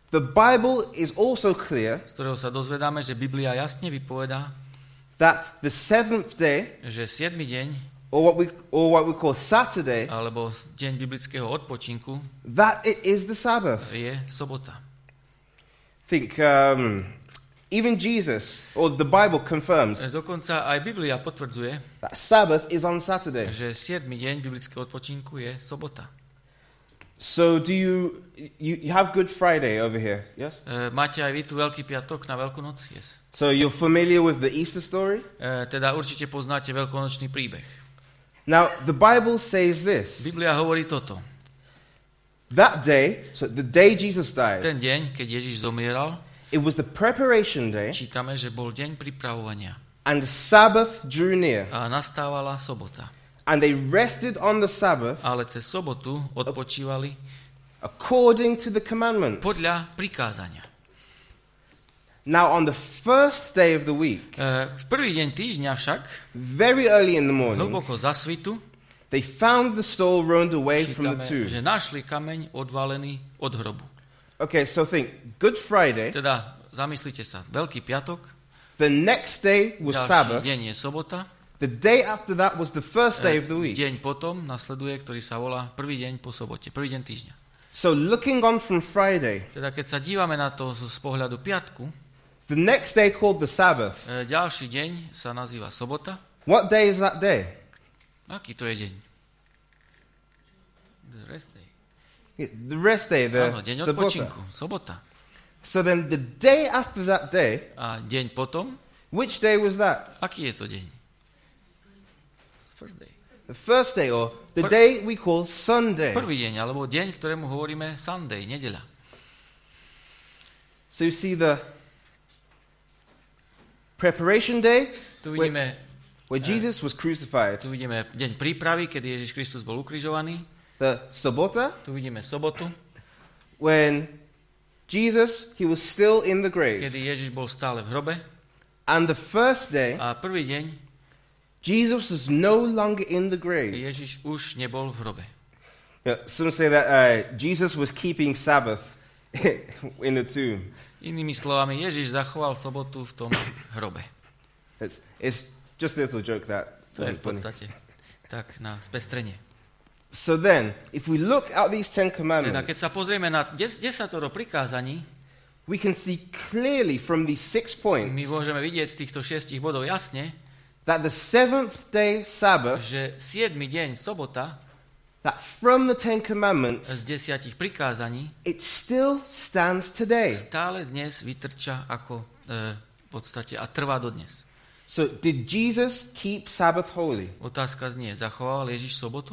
The Bible is also clear z ktorého sa dozvedáme, že Biblia jasne vypovedá, that the seventh day, že 7. deň, or what we call Saturday, alebo deň biblického odpočinku, that it is the Sabbath. je sobota. Think, even Jesus, or the Bible confirms Dokonca aj Biblia potvrdzuje, that Sabbath is on Saturday. že 7. deň biblického odpočinku je sobota. So do you have Good Friday over here, yes? Máte aj vy tu Veľký piatok na Veľkú noc? Yes. So you're familiar with the Easter story? Teda určite poznáte veľkonočný príbeh. Now, the Bible says this. Biblia hovorí toto. That day, so the day Jesus died, Ten deň, keď Ježiš zomieral, it was the preparation day, čítame, že bol deň pripravovania. and the Sabbath drew near. A nastávala sobota. And they rested on the Sabbath Ale cez sobotu odpočívali according to the commandments. podľa prikázania. Now, on the first day of the week, V prvý deň týždňa však, very early in the morning, hlboko za svitu, they found the stone rolled away from the čítame, že tomb. našli kameň odvalený od hrobu. Okay, so think, Good Friday, Teda, zamyslite sa, Veľký piatok, the next day was ďalší Sabbath, deň je sobota, the day after that was the first day of the week. deň potom nasleduje, ktorý sa volá prvý deň po sobote, prvý deň týždňa. So looking on from Friday, Teda, keď sa dívame na to z pohľadu piatku, the next day called the Sabbath, ďalší deň sa nazýva sobota. what day is that day? Aký to je deň? The rest day. The rest day, Áno, the deň Sabbath. odpočinku, sobota. So then the day after that day, A deň potom, which day was that? aký je to deň? First day. The first day, or the day we call Sunday. Prvý deň, alebo deň, ktorému hovoríme Sunday, nedeľa. So you see the preparation day, Tu vidíme, where Jesus was crucified. tu vidíme deň prípravy, kedy Ježiš Kristus bol ukrižovaný. The Sabota, Tu vidíme sobotu, when Jesus, he was still in the grave. kedy Ježiš bol stále v hrobe. And the first day, A prvý deň Jesus was no longer in the grave. Ježiš už nebol v hrobe. Yeah, some say that Jesus was keeping Sabbath in the tomb. Inými slovami, Ježiš zachoval sobotu v tom hrobe. It's just a little joke that. To je v podstate tak na spestrenie. So then, if we look at these Ten Teda keď Commandments, sa pozrieme na 10 prikázaní, we can see clearly from these 6 points my môžeme vidieť z týchto 6 bodov jasne, that the seventh day Sabbath, že 7. deň, sobota, that from the Ten Commandments, z 10 prikázaní, it still stands today. stále dnes vytrča ako v podstate a trvá dodnes. So did Jesus keep Sabbath holy? Otázka znie, zachoval Ježiš sobotu?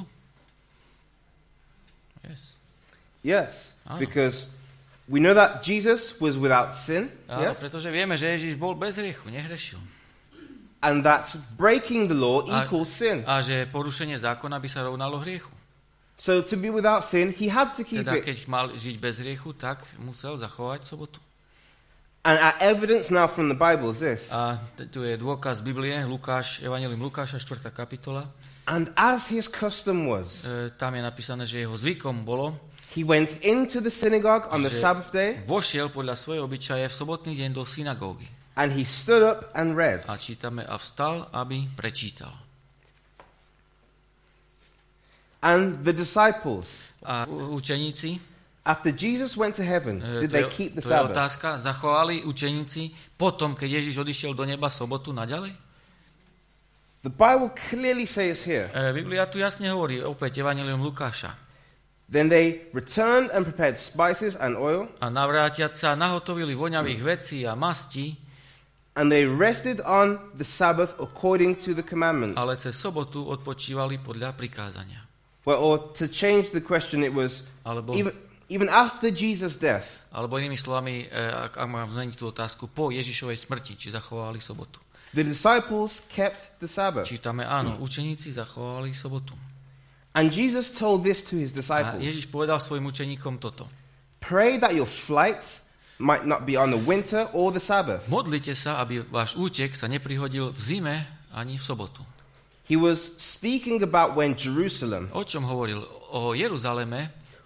Yes. Yes, Áno. because we know that Jesus was without sin, Áno, yes? pretože vieme, že Ježiš bol bez hriechu, nehrešil. And that breaking the law A- equals sin. A že porušenie zákona by sa rovnalo hriechu. So to be without sin, he had to keep Teda it. keď mal žiť bez hriechu, tak musel zachovať sobotu. And our evidence now from the Bible is this. A tu je dôkaz Biblie, Evangelium Lukáša, 4. kapitola. And as his custom was, Tam je napísané, že jeho zvykom bolo, he went into the synagogue on the že Sabbath day, vošiel podľa svojej obyčaje v sobotný deň do synagógy. and he stood up and read. A čítame, a vstal, aby prečítal. And the disciples, A učeníci, after Jesus went to heaven, did to they je, keep the to je Sabbath? otázka, zachovali učeníci potom, keď Ježiš odišiel do neba sobotu naďalej? The Bible clearly says here. Biblia tu jasne hovorí, opäť Evangelium Lukáša. Then they returned and prepared spices and oil, A navrátiac sa nahotovili voňavých vecí a mastí, and they rested on the Sabbath according to the commandments. ale cez sobotu odpočívali podľa prikázania. Well, or to change the question, it was Alebo, even after Jesus' death, alebo inými slovami, ak mám zmeniť tú otázku, po Ježišovej smrti, či zachovali sobotu. the disciples kept the Sabbath. Čítame, áno, učeníci zachovali sobotu. And Jesus told this to his A disciples. Ježiš povedal svojim učeníkom toto. Pray that your flight might not be on the winter or the Sabbath. Modlite sa, aby váš útek sa neprihodil v zime ani v sobotu. He was speaking about when Jerusalem O čom hovoril? O Jeruzaleme,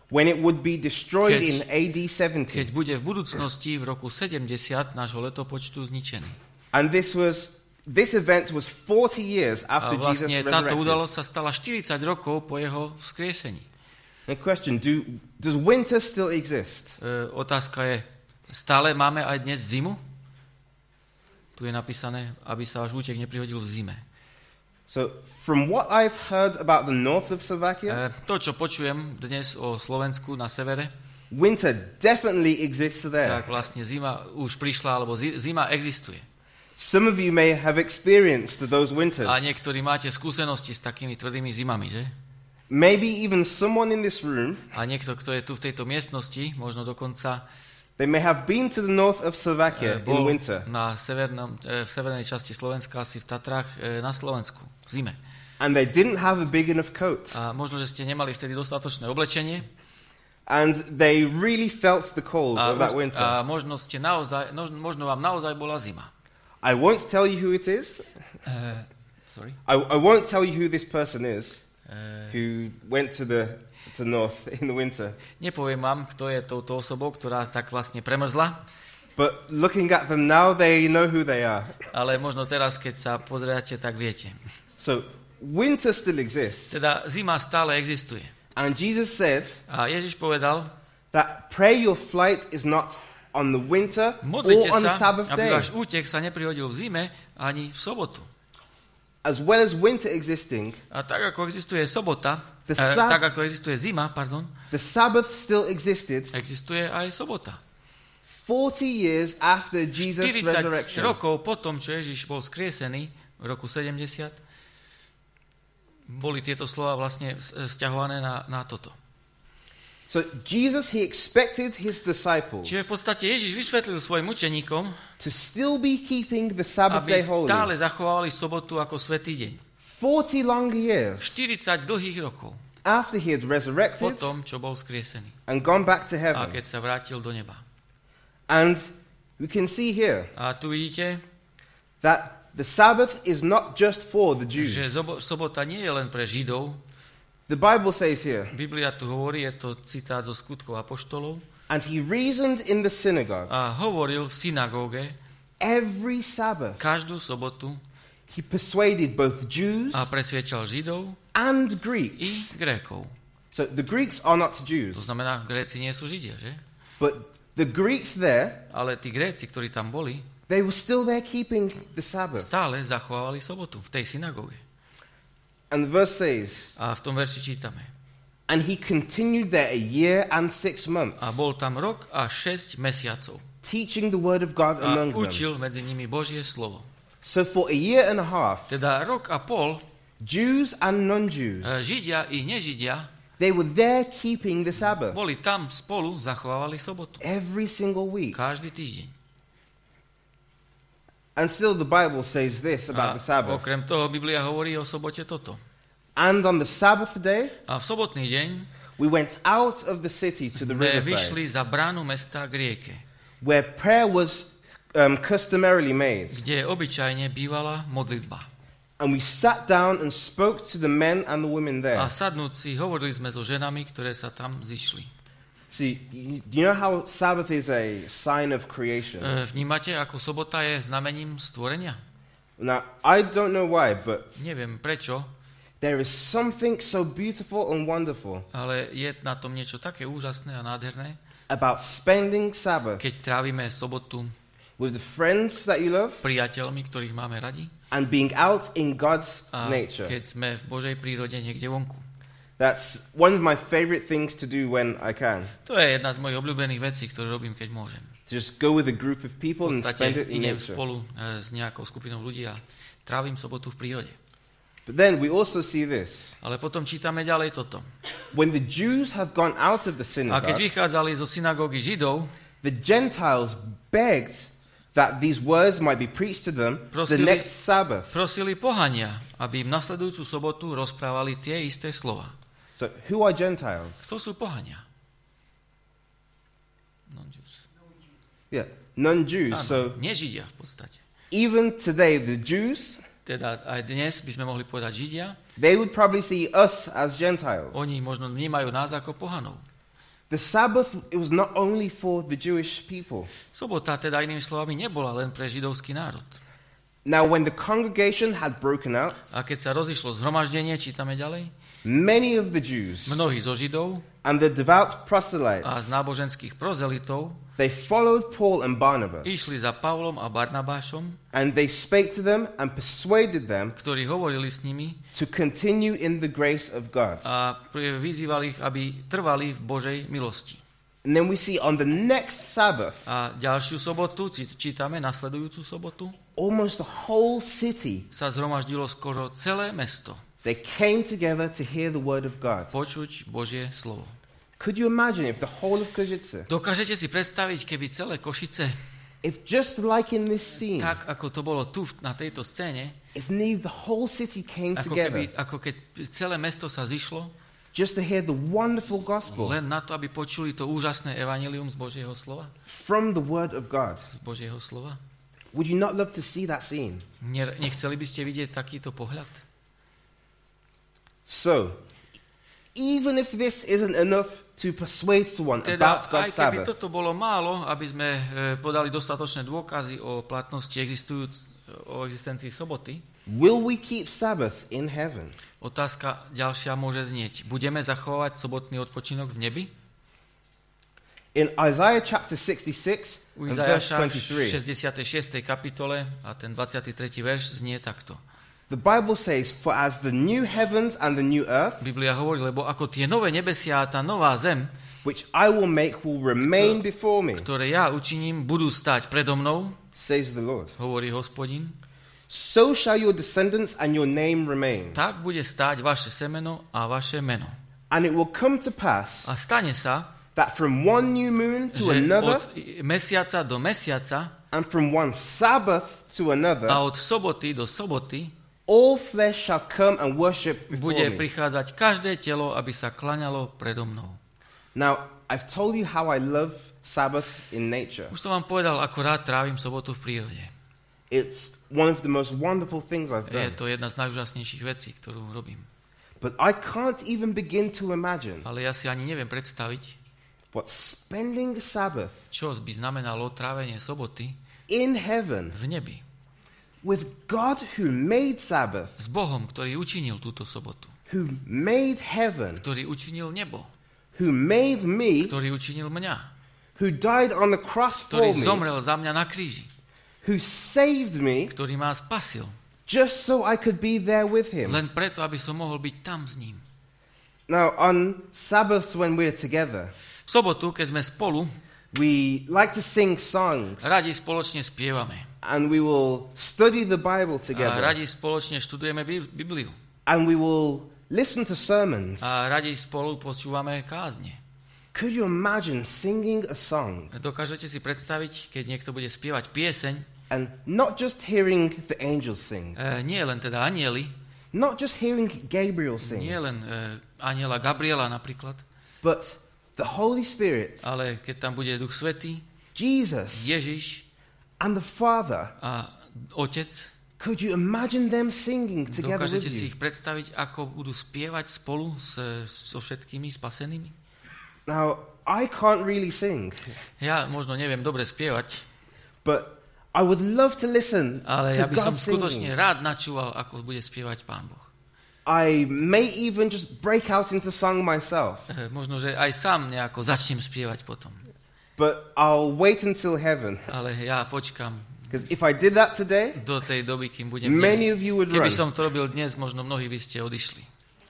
when it would be destroyed in AD 70. Keď bude v budúcnosti v roku 70 nášho letopočtu zničený. And this event was 40 years after A vlastne Jesus táto resurrected. udalosť sa stala 40 rokov po jeho vzkriesení. The question, does winter still exist? Otázka je, stále máme aj dnes zimu? Tu je napísané, aby sa váš útek neprihodil v zime. So, from what I've heard about the north of Slovakia, To, čo počujem dnes o Slovensku na severe, winter definitely exists there. tak vlastne zima už prišla, alebo zima existuje. Some of you may have experienced those winters. A niektorí máte skúsenosti s takými tvrdými zimami, že? Maybe even someone in this room, A niekto, kto je tu v tejto miestnosti, možno dokonca they may have been to the north of Slovakia in bol winter. v severnej časti Slovenska, asi v Tatrách na Slovensku, v zime. And they didn't have a big enough coat. A možno, že ste nemali vtedy dostatočné oblečenie And they really felt the cold a of that winter. možno vám naozaj bola zima. I won't tell you who it is. Sorry. I won't tell you who this person is who went to north in the winter. Nepoviem vám, kto je touto osobou, ktorá tak vlastne premrzla, But looking at them now, they know who they are. ale možno teraz, keď sa pozriete, tak viete. So winter still exists. Teda zima stále existuje. And Jesus said A Ježiš povedal, that pray your flight is not on the winter modlite or on the sa, Sabbath aby day. váš útek sa neprihodil v zime ani v sobotu. As well as winter existing, A tak ako existuje sobota, The tak ako existuje zima, the Sabbath still existed existuje aj sobota. 40 years after Jesus' 40 resurrection. rokov po tom, čo Ježiš bol skriesený v roku 70, boli tieto slova vlastne vzťahované na toto. So Jesus, he expected his disciples Čiže v podstate Ježiš vysvetlil svojim učeníkom, to still be keeping the Sabbath aby day holy. stále zachovávali sobotu ako svätý deň. 40 long years 40 dlhých rokov after he had po resurrected tom, čo bol skriesený. and gone back to A heaven. keď sa vrátil do neba. And we can see here A tu vidíte, that the Sabbath is not just for the Jews. že sobota nie je len pre Židov. The Bible says here, Biblia tu hovorí, je to citát zo Skutkov apoštolov. and he reasoned in the synagogue A hovoril v synagóge every Sabbath. každú sobotu He persuaded both Jews a presviečal Židov and i Greeks. Grékov. So the Greeks are not To Jews, znamená, Gréci nie sú Židia, že? but the Greeks there, Ale tí Gréci, ktorí tam boli, they were still there keeping the Sabbath. stále zachovávali sobotu v tej synagóge. And the verse says, A v tom verši čítame. and he continued there a year and 6 months, A bol tam rok a 6 mesiacov. teaching the word of God A among them. učil medzi nimi Božie slovo. So for a year and a half, Teda rok a pol Jews and non-Jews, Židia i nežidia they were there keeping the Sabbath boli tam spolu, zachovávali sobotu. every single week. Každý týždeň. And still the Bible says this about the A Sabbath. okrem toho Biblia hovorí o sobote toto. And on the Sabbath day, A v sobotný deň we went out of the city to the sme vyšli riverside, za bránu mesta k rieke, where prayer was customarily made. kde obyčajne bývala modlitba. And we sat down and spoke to the men and the women there. A sadnúci hovorili sme so ženami, ktoré sa tam zišli. See, do you know how Sabbath is a sign of creation? Vnímate, ako sobota je znamením stvorenia? Now, I don't know why, but Neviem prečo, there is something so beautiful and wonderful ale je na tom niečo také úžasné a nádherné, about spending Sabbath keď trávime sobotu with the friends that you love priateľmi, ktorých máme radi, and being out in God's a nature. keď sme v Božej prírode niekde vonku. That's one of my favorite things to do when I can. To je jedna z mojich obľúbených vecí, ktoré robím, keď môžem. To just go with a group of V people and spend podstate it in idem nature. spolu s nejakou skupinou ľudí a trávim sobotu v prírode. But then we also see this. Ale potom čítame ďalej toto. When the Jews have gone out of the A keď synagogue, vychádzali zo synagógy Židov, the Gentiles begged that these words might be preached to them the Prosili- next Sabbath. prosili pohania, aby im nasledujúcu sobotu rozprávali tie isté slova. So who are Gentiles? Kto sú pohania? Non-Jews. Yeah, non-Jews. Áno, So nežidia v podstate. even today, the Jews, Teda aj dnes by sme mohli povedať Židia, they would probably see us as Gentiles. oni možno vnímajú nás ako pohanov. The Sabbath, it was not only for the Jewish people. Sobota teda inými slovami nebola len pre židovský národ. Now, when the congregation had broken out, A keď sa rozišlo zhromaždenie, čítame ďalej, many of the Jews mnohí zo Židov and the devout a z proselytes, náboženských prozelitov they followed Paul and Barnabas, išli za Pavlom a Barnabášom, and they spake to them and persuaded them ktorí hovorili s nimi to continue in the grace of God. a vyzývali ich, aby trvali v Božej milosti. And then we see on the next Sabbath, A ďalšiu sobotu, čítame nasledujúcu sobotu, almost the whole city, sa zhromaždilo skoro celé mesto they came together to hear the word of God. počuť Božie slovo. Could you imagine if the whole of Košice, Dokážete si predstaviť, keby celé Košice, if just like in this scene, tak ako to bolo tu na tejto scéne, if the whole city came together ako keď celé mesto sa zišlo, just to hear the wonderful gospel len na to, aby počuli to úžasné evanjelium z Božieho slova? from the word of God, Z Božieho slova? would you not love to see that scene? Nechceli by ste vidieť takýto pohľad? So, even if this isn't enough to persuade someone Teda, about aj God's keby Sabbath, toto bolo málo, aby sme podali dostatočné dôkazy o platnosti o existencii soboty, will we keep Sabbath in heaven? otázka ďalšia môže znieť. Budeme zachovať sobotný odpočinok v nebi? In Isaiah chapter 66 U and verse Izajaša v 23, 66. kapitole a ten 23. verš znie takto. the Bible says, "For as the new heavens and the new earth, Biblia hovorí, lebo ako tie nové nebesia a tá nová zem, which I will make, will remain before me, ktoré ja učiním, budú stáť predo mnou, says the Lord. hovorí Hospodin, So shall your descendants and your name remain. tak bude stáť vaše semeno a vaše meno. And it will come to pass A stane sa, that from one new moon to že another, od mesiaca do mesiaca and from one Sabbath to another, a od soboty do soboty all flesh shall come and worship before bude me. prichádzať každé telo, aby sa klaňalo predo mnou. Now, I've told you how I love Sabbath in nature. Už som vám povedal, ako rád trávim sobotu v prírode. It's one of the most wonderful things I've Je done. to jedna z najúžasnejších vecí, ktorú robím. But I can't even begin to imagine Ale ja si ani neviem predstaviť, what spending Sabbath čo by znamenalo trávenie soboty in heaven v nebi. with God who made Sabbath, S Bohom, ktorý učinil túto sobotu. who made heaven, Ktorý učinil nebo. who made me, Ktorý učinil mňa. who died on the cross for Ktorý me, zomrel za mňa na kríži. who saved me Ktorý ma spasil. just so I could be there with him. Len preto, aby som mohol byť tam s ním. Now, on Sabbaths when we're together, V sobotu, keď sme spolu, we like to sing songs radi spoločne spievame. and we will study the Bible A together radi spoločne študujeme Bibliu. and we will listen to sermons. A radi spolu počúvame kázne. Could you imagine singing a song Dokážete si predstaviť, keď niekto bude spievať pieseň, and not just hearing the angels sing, nie len teda anieli, not just hearing Gabriel nie sing, len aniela Gabriela napríklad, but the Holy Spirit, ale keď tam bude Duch Svätý, Jesus, Ježiš and the Father. a Otec, Could you imagine them singing together with dokážete si you? ich predstaviť, ako budú spievať spolu so všetkými spasenými? Now, I can't really sing, Ja možno neviem dobre spievať, but I would love to listen ale to ja by som God skutočne singing. rád načúval, ako bude spievať Pán Boh. I may even just break out into song myself, Možno, že aj sám nejako začnem spievať potom. but I'll wait until heaven. Ale ja počkam Because if I did that today, do tej doby, kým budem many v of you would nebi. Keby run. som to robil dnes, možno mnohí by ste odišli.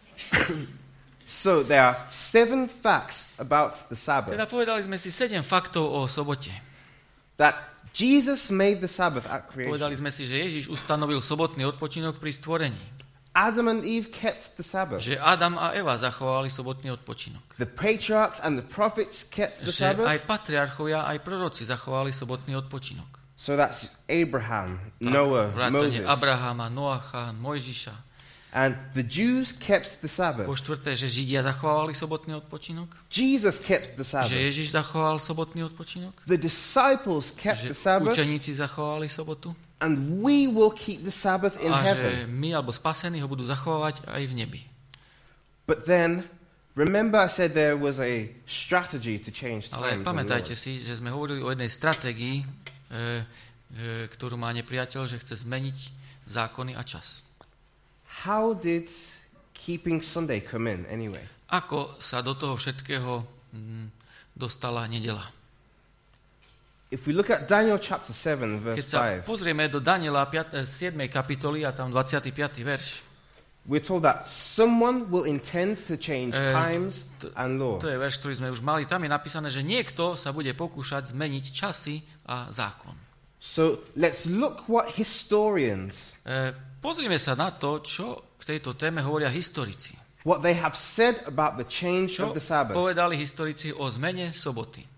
So there are 7 facts about the Sabbath. Teda povedali sme si 7 faktov o sobote. That Jesus made the Sabbath at Povedali creation. sme si, že Ježiš ustanovil sobotný odpočinok pri stvorení. Adam and Eve kept the Sabbath. Že Adam a Eva zachovali sobotný odpočinok. The patriarchs and the prophets kept the Že aj Sabbath. patriarchovia, aj proroci zachovali sobotný odpočinok. So that's Abraham, Tak, Noah, vrátane Moses. Abrahama, Noacha, Mojžiša. And the Jews kept the Po Sabbath. štvrté, že Židia zachovali sobotný odpočinok. Jesus kept the Že Sabbath. Ježiš zachoval sobotný odpočinok. The disciples kept Že the Sabbath. učeníci zachovali sobotu. And we will keep the Sabbath in A že heaven. my, alebo spasení, ho budú zachovávať aj v nebi. But then remember I said there was a strategy to change Ale times and pamätajte laws. si, že sme hovorili o jednej stratégii, ktorú má nepriateľ, že chce zmeniť zákony a čas. How did keeping Sunday come in anyway? Ako sa do toho všetkého dostala nedeľa? If we look at Daniel chapter 7 verse Keď sa 5, pozrieme do Daniela 7. kapitoly a tam 25. verš, we're told that someone will intend to change times and law. to je verš, ktorý sme už mali, tam je napísané, že niekto sa bude pokúšať zmeniť časy a zákon. So let's look what historians, Pozrime sa na to, čo k tejto téme hovoria historici. what they have said about the change Čo of the Sabbath. povedali historici o zmene soboty.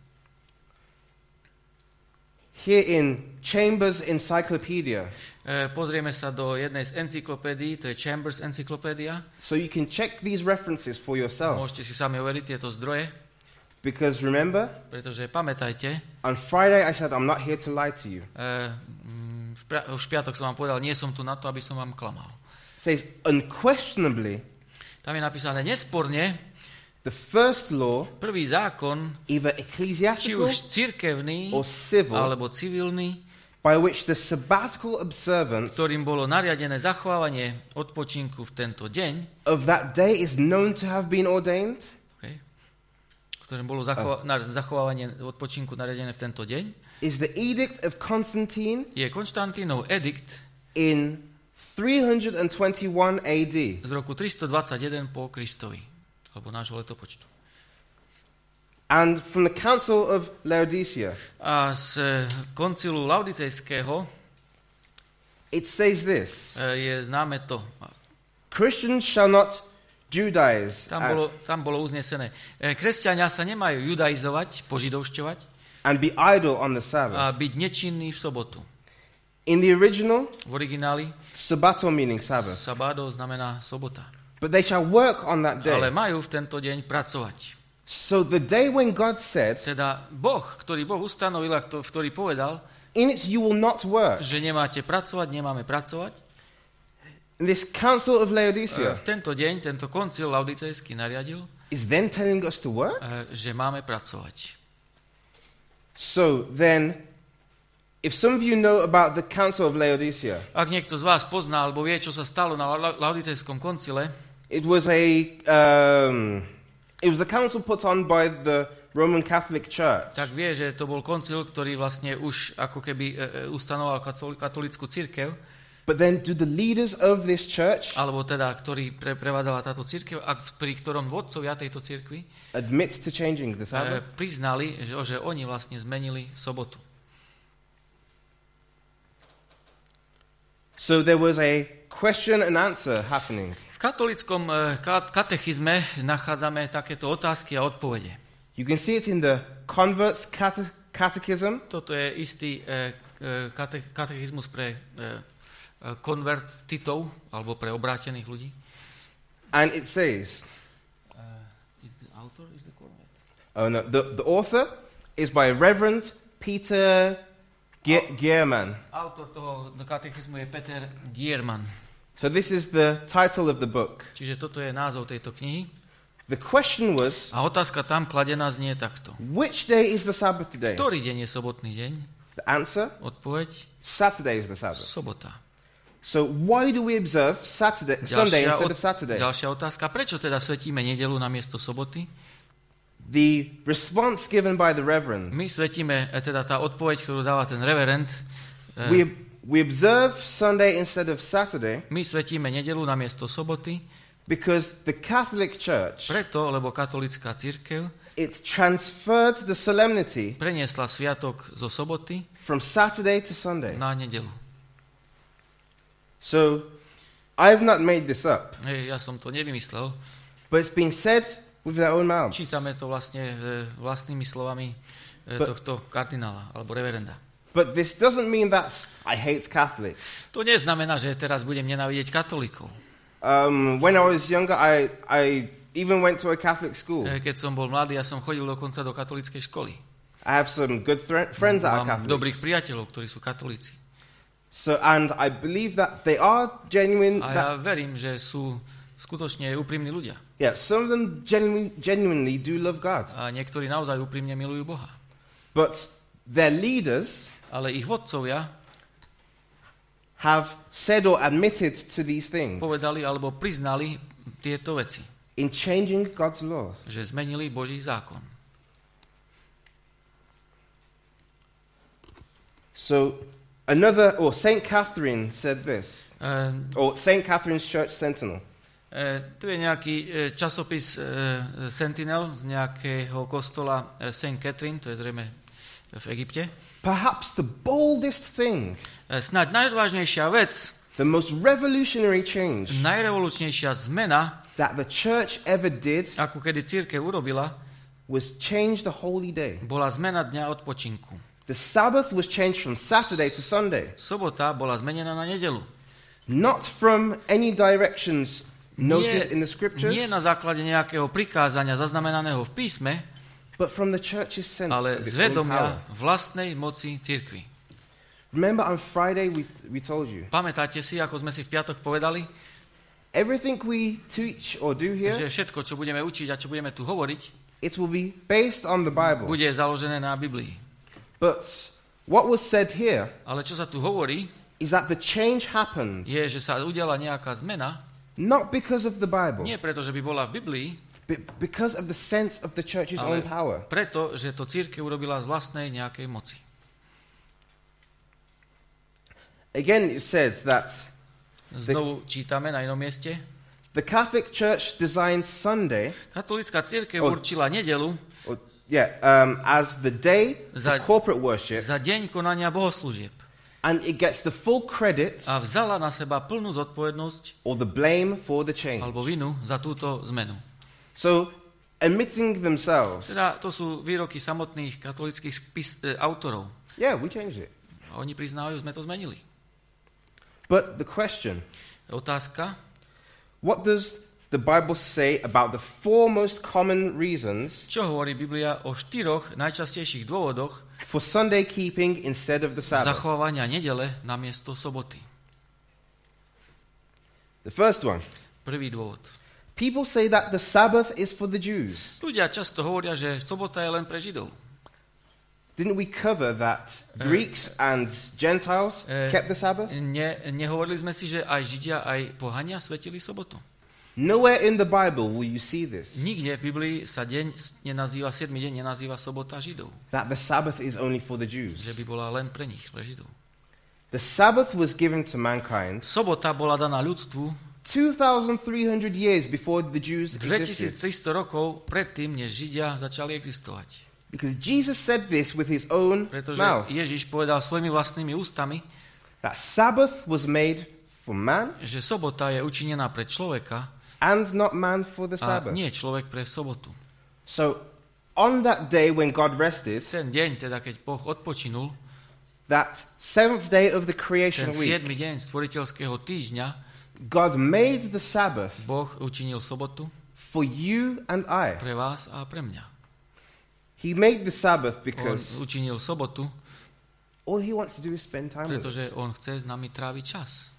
Here in Chambers Encyclopedia, Pozrieme sa do jednej z encyklopédií, to je Chambers Encyclopedia. so you can check these references for yourself. Môžete si sami overiť tieto zdroje, Because remember, pretože pamätajte, on Friday I said I'm not here to lie to you. už v piatok som vám povedal, nie som tu na to, aby som vám klamal. It says unquestionably Tam je napísané nesporne, the first law, prvý zákon, either či ecclesiastical už cirkevný, or civil, alebo civilný, by which the sabbatical observance ktorým bolo nariadené zachovávanie odpočinku v tento deň, of that day is known to have been ordained, okay, ktorým bolo zachovávanie odpočinku nariadené v tento deň, is the edict of Constantine je Konštantínov edikt in 321 AD. z roku 321 po Kristovi, alebo nášho letopočtu. And from the Council of Laodicea, A z koncilu laodicejského it says this: je známe to. Christians shall not Judaize Tam bolo uznesené. Kresťania sa nemajú judaizovať, požidovšťovať and be idle on the a Sabbath. byť nečinný v sobotu. In the original, V origináli Sabbato meaning Sabbath. sabádo znamená sobota. But they shall work on that Ale day. majú v tento deň pracovať. So the day when God said, Teda ktorý Boh ustanovil a ktorý povedal, in it you will not work. že nemáte pracovať, nemáme pracovať, And this Council of Laodicea v tento deň, tento koncil laodicejský nariadil, is then telling us to work. že máme pracovať. So then, if some of you know about the Council of Laodicea, Ak niekto z vás pozná alebo vie, čo sa stalo na laodicejskom koncile, it was a council put on by the Roman Catholic Church. tak vie, že to bol koncil, ktorý vlastne už ako keby ustanoval katolícku cirkev, But then do the leaders of this church alebo teda, ktorý prevádzala táto cirkev, a pri ktorom vodcovia tejto cirkvi admit to changing the Sabbath? priznali, že oni vlastne zmenili sobotu. So there was a question and answer happening. V katolickom katechizme nachádzame takéto otázky a odpovede. You can see it in the Converts Catechism. Toto je istý katechizmus pre konvertitov, alebo pre obrátených ľudí. And it says, Is the author, is the convert? oh no, the author is by Reverend Peter Gierman. Autor toho katechizmu je Peter Gierman. So this is the title of the book. Čiže toto je názov tejto knihy. The question was, A otázka tam kladená znie takto. which day is the Sabbath day? Ktorý deň je sobotný deň? The answer, Odpoveď? Saturday is the Sabbath. Sobota. So why do we observe Sunday instead of Saturday? Ďalšia otázka. Prečo teda svetíme nedeľu namiesto soboty? The response given by the reverend, My svetíme, teda tá odpoveď, ktorú dáva ten reverend, we observe Sunday instead of Saturday my svetíme nedeľu namiesto soboty, because the Catholic Church, preto, lebo katolická cirkev it transferred the solemnity preniesla sviatok zo soboty from Saturday to Sunday. na nedeľu. So I've not made this up, Ja som to nevymyslel. but it's been said with their own mouths. Čítame to vlastne vlastnými slovami tohto kardinála alebo reverenda. But this doesn't mean that I hate Catholics. To neznamená, že teraz budem nenávidieť katolíkov. When I was younger, I even went to a Catholic school. Keď som bol mladý, ja som chodil dokonca do katolíckej školy. I have some good friends that are Mám dobrých Catholics. priateľov, ktorí sú katolíci. So, and I believe that they are genuine. A ja verím, že sú skutočne úprimní ľudia. Yeah, some of them genuinely do love God. A niektorí naozaj úprimne milujú Boha. But their leaders Ale ich vodcovia have said or admitted to these things povedali alebo priznali tieto veci. in changing God's law. Že zmenili Boží zákon. So St. Catherine said this, or St. Catherine's Church Sentinel. Tu je nejaký časopis Sentinel z nejakého kostola St. Catherine, to je zrejme v Egypte. Perhaps the boldest thing, Snáď najodvážnejšia vec, the most revolutionary change najrevolučnejšia zmena, that the church ever did akú kedy cirkev urobila, was change the holy day. bola zmena dňa odpočinku. The Sabbath was changed from Saturday to Sunday, Sobota bola zmenená na nedeľu. not from any directions noted in the scriptures, Nie na základe nejakého prikázania zaznamenaného v písme, but from the church's sense ale of its z own vedomia power. vlastnej moci cirkvi. Remember on Friday we told you, Pamätáte si, ako sme si v piatok povedali, everything we teach or do here, že všetko, čo budeme učiť a čo budeme tu hovoriť, it will be based on the Bible. bude založené na Biblii. But what was said here Ale čo sa tu hovorí, is that the change happened je, že sa udiala nejaká zmena, not because of the Bible, nie preto, že by bola v Biblii, but because of the sense of the church's ale own power. preto, že to cirkev urobila z vlastnej nejakej moci. Again, it says that Znovu čítame na inom mieste. the Catholic Church designed Sunday, Katolícka cirkev Oh. určila nedeľu as the day for corporate worship, za deň konania bohoslúžieb and it gets the full credit a vzala na seba plnú zodpovednosť or the blame for the change. alebo vinu za túto zmenu. So, admitting themselves, Teda to sú výroky samotných katolíckych autorov. yeah, we changed it. A oni priznávajú, sme to zmenili. But the question, Otázka, what does the Bible say about the four most common reasons čo hovorí Biblia o 4 najčastejších dôvodoch for Sunday keeping instead of the Sabbath? zachovania nedele namiesto soboty. The first one, Prvý dôvod. people say that the Sabbath is for the Jews. Ľudia často hovoria, že sobota je len pre Židov. Didn't we cover that Greeks and Gentiles kept the Sabbath? Nehovorili sme si, že aj Židia, aj pohania svetili sobotu. Nowhere in the Bible will you see this, Nikde v Biblii sa deň nenazýva, 7. deň nenazýva sobota Židov. that the Sabbath is only for the Jews. Že by bola len pre nich, pre Židov. The Sabbath was given to mankind Sobota bola daná ľudstvu 2,300 years before the Jews existed. 2300 rokov predtým, než Židia začali existovať. Because Jesus said this with his own Pretože mouth, Ježiš povedal svojimi vlastnými ústami, that Sabbath was made for man že sobota je učinená pre človeka and not man for the a Sabbath. nie človek pre sobotu. So on that day when God rested, Ten deň, teda keď Boh odpočinul, that seventh day of the creation ten week, 7. deň stvoriteľského týždňa, God made the Sabbath Boh učinil sobotu for you and I. pre vás a pre mňa. He made the Sabbath On because učinil sobotu, all he wants to do is spend time with us. pretože on chce s nami tráviť čas.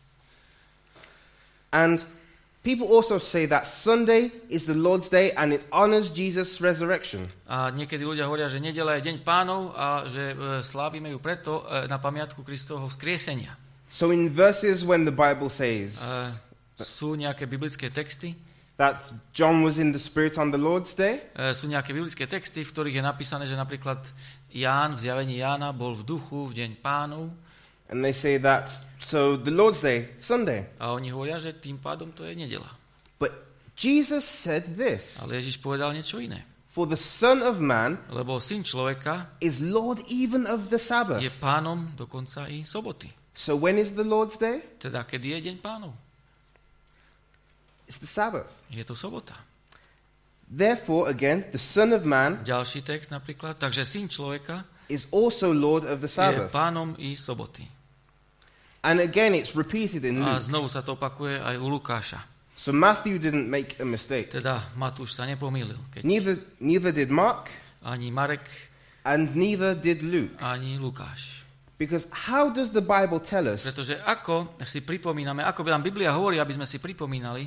And people also say that Sunday is the Lord's day and it honors Jesus' resurrection. A niekedy ľudia hovoria, že nedeľa je deň Pánov a že slávime ju preto na pamiatku Kristovho vzkriesenia. So in verses when the Bible says Sú nejaké biblické texty, that John was in the Spirit on the Lord's day, sú nejaké biblické texty, v ktorých je napísané, že napríklad Ján, v zjavení Jána, bol v duchu v deň Pánov and they say that, so the Lord's day, Sunday. a oni hovoria, že tým pádom to je nedeľa. But Jesus said this, Ale Ježiš povedal niečo iné. for the Son of Man Lebo syn človeka is Lord even of the Sabbath. je pánom dokonca i soboty. So when is the Lord's day? Teda, kedy je deň Pánov? It's the Sabbath. Je to sobota. Therefore, again, the Son of Man Ďalší text napríklad. Takže syn človeka is also Lord of the je Sabbath. pánom i soboty. And again, it's repeated in A Luke. znovu sa to opakuje aj u Lukáša. So Matthew didn't make a mistake. Teda Matúš sa nepomýlil. Keď Neither did Mark, ani Marek, and neither did Luke. ani Lukáš. Because how does the Bible tell us Pretože ako si pripomíname, ako nám Biblia hovorí, aby sme si pripomínali,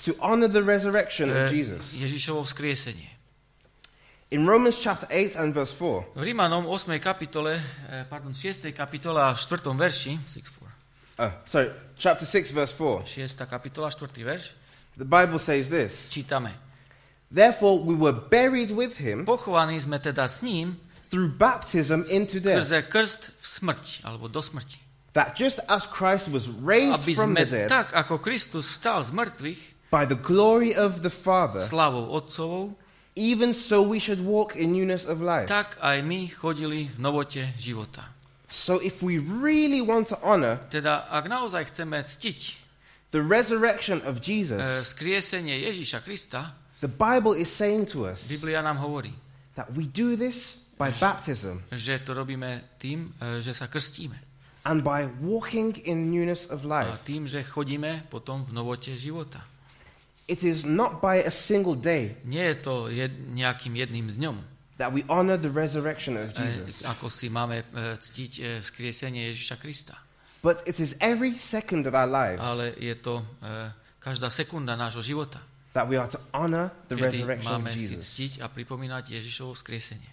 to honor the resurrection of Jesus. Ježišovo vzkriesenie. In Romans chapter 8 and verse 4. V Rímanom 6. kapitole a 4. verši, Chapter 6 verse 4. 6. kapitola, 4. verš, The Bible says this. čítame. Therefore we were buried with him Pochovaní sme teda s ním through baptism into death. skrze krst v smrť, alebo do smrti. That just as Christ was raised Aby from sme the dead tak, ako Kristus vstal z mŕtvych, by the glory of the Father, slávou Otcovou, even so we should walk in newness of life. tak aj my chodili v novote života. So if we really want to honor Teda, ak naozaj chceme ctiť the resurrection of Jesus, vzkriesenie Ježiša Krista, the Bible is saying to us Biblia nám hovorí, that we do this by baptism že to robíme tým, že sa krstíme. and by walking in newness of A life. tým, že chodíme potom v novote života. It is not by a single day Nie je to nejakým jedným dňom, that we honor the resurrection of Jesus, ako si máme ctiť vzkriesenie Ježiša Krista. but it is every second of our lives Ale je to každá sekunda nášho života, that we are to honor the kedy resurrection of máme si Jesus. ctiť a pripomínať Ježišovo vzkriesenie.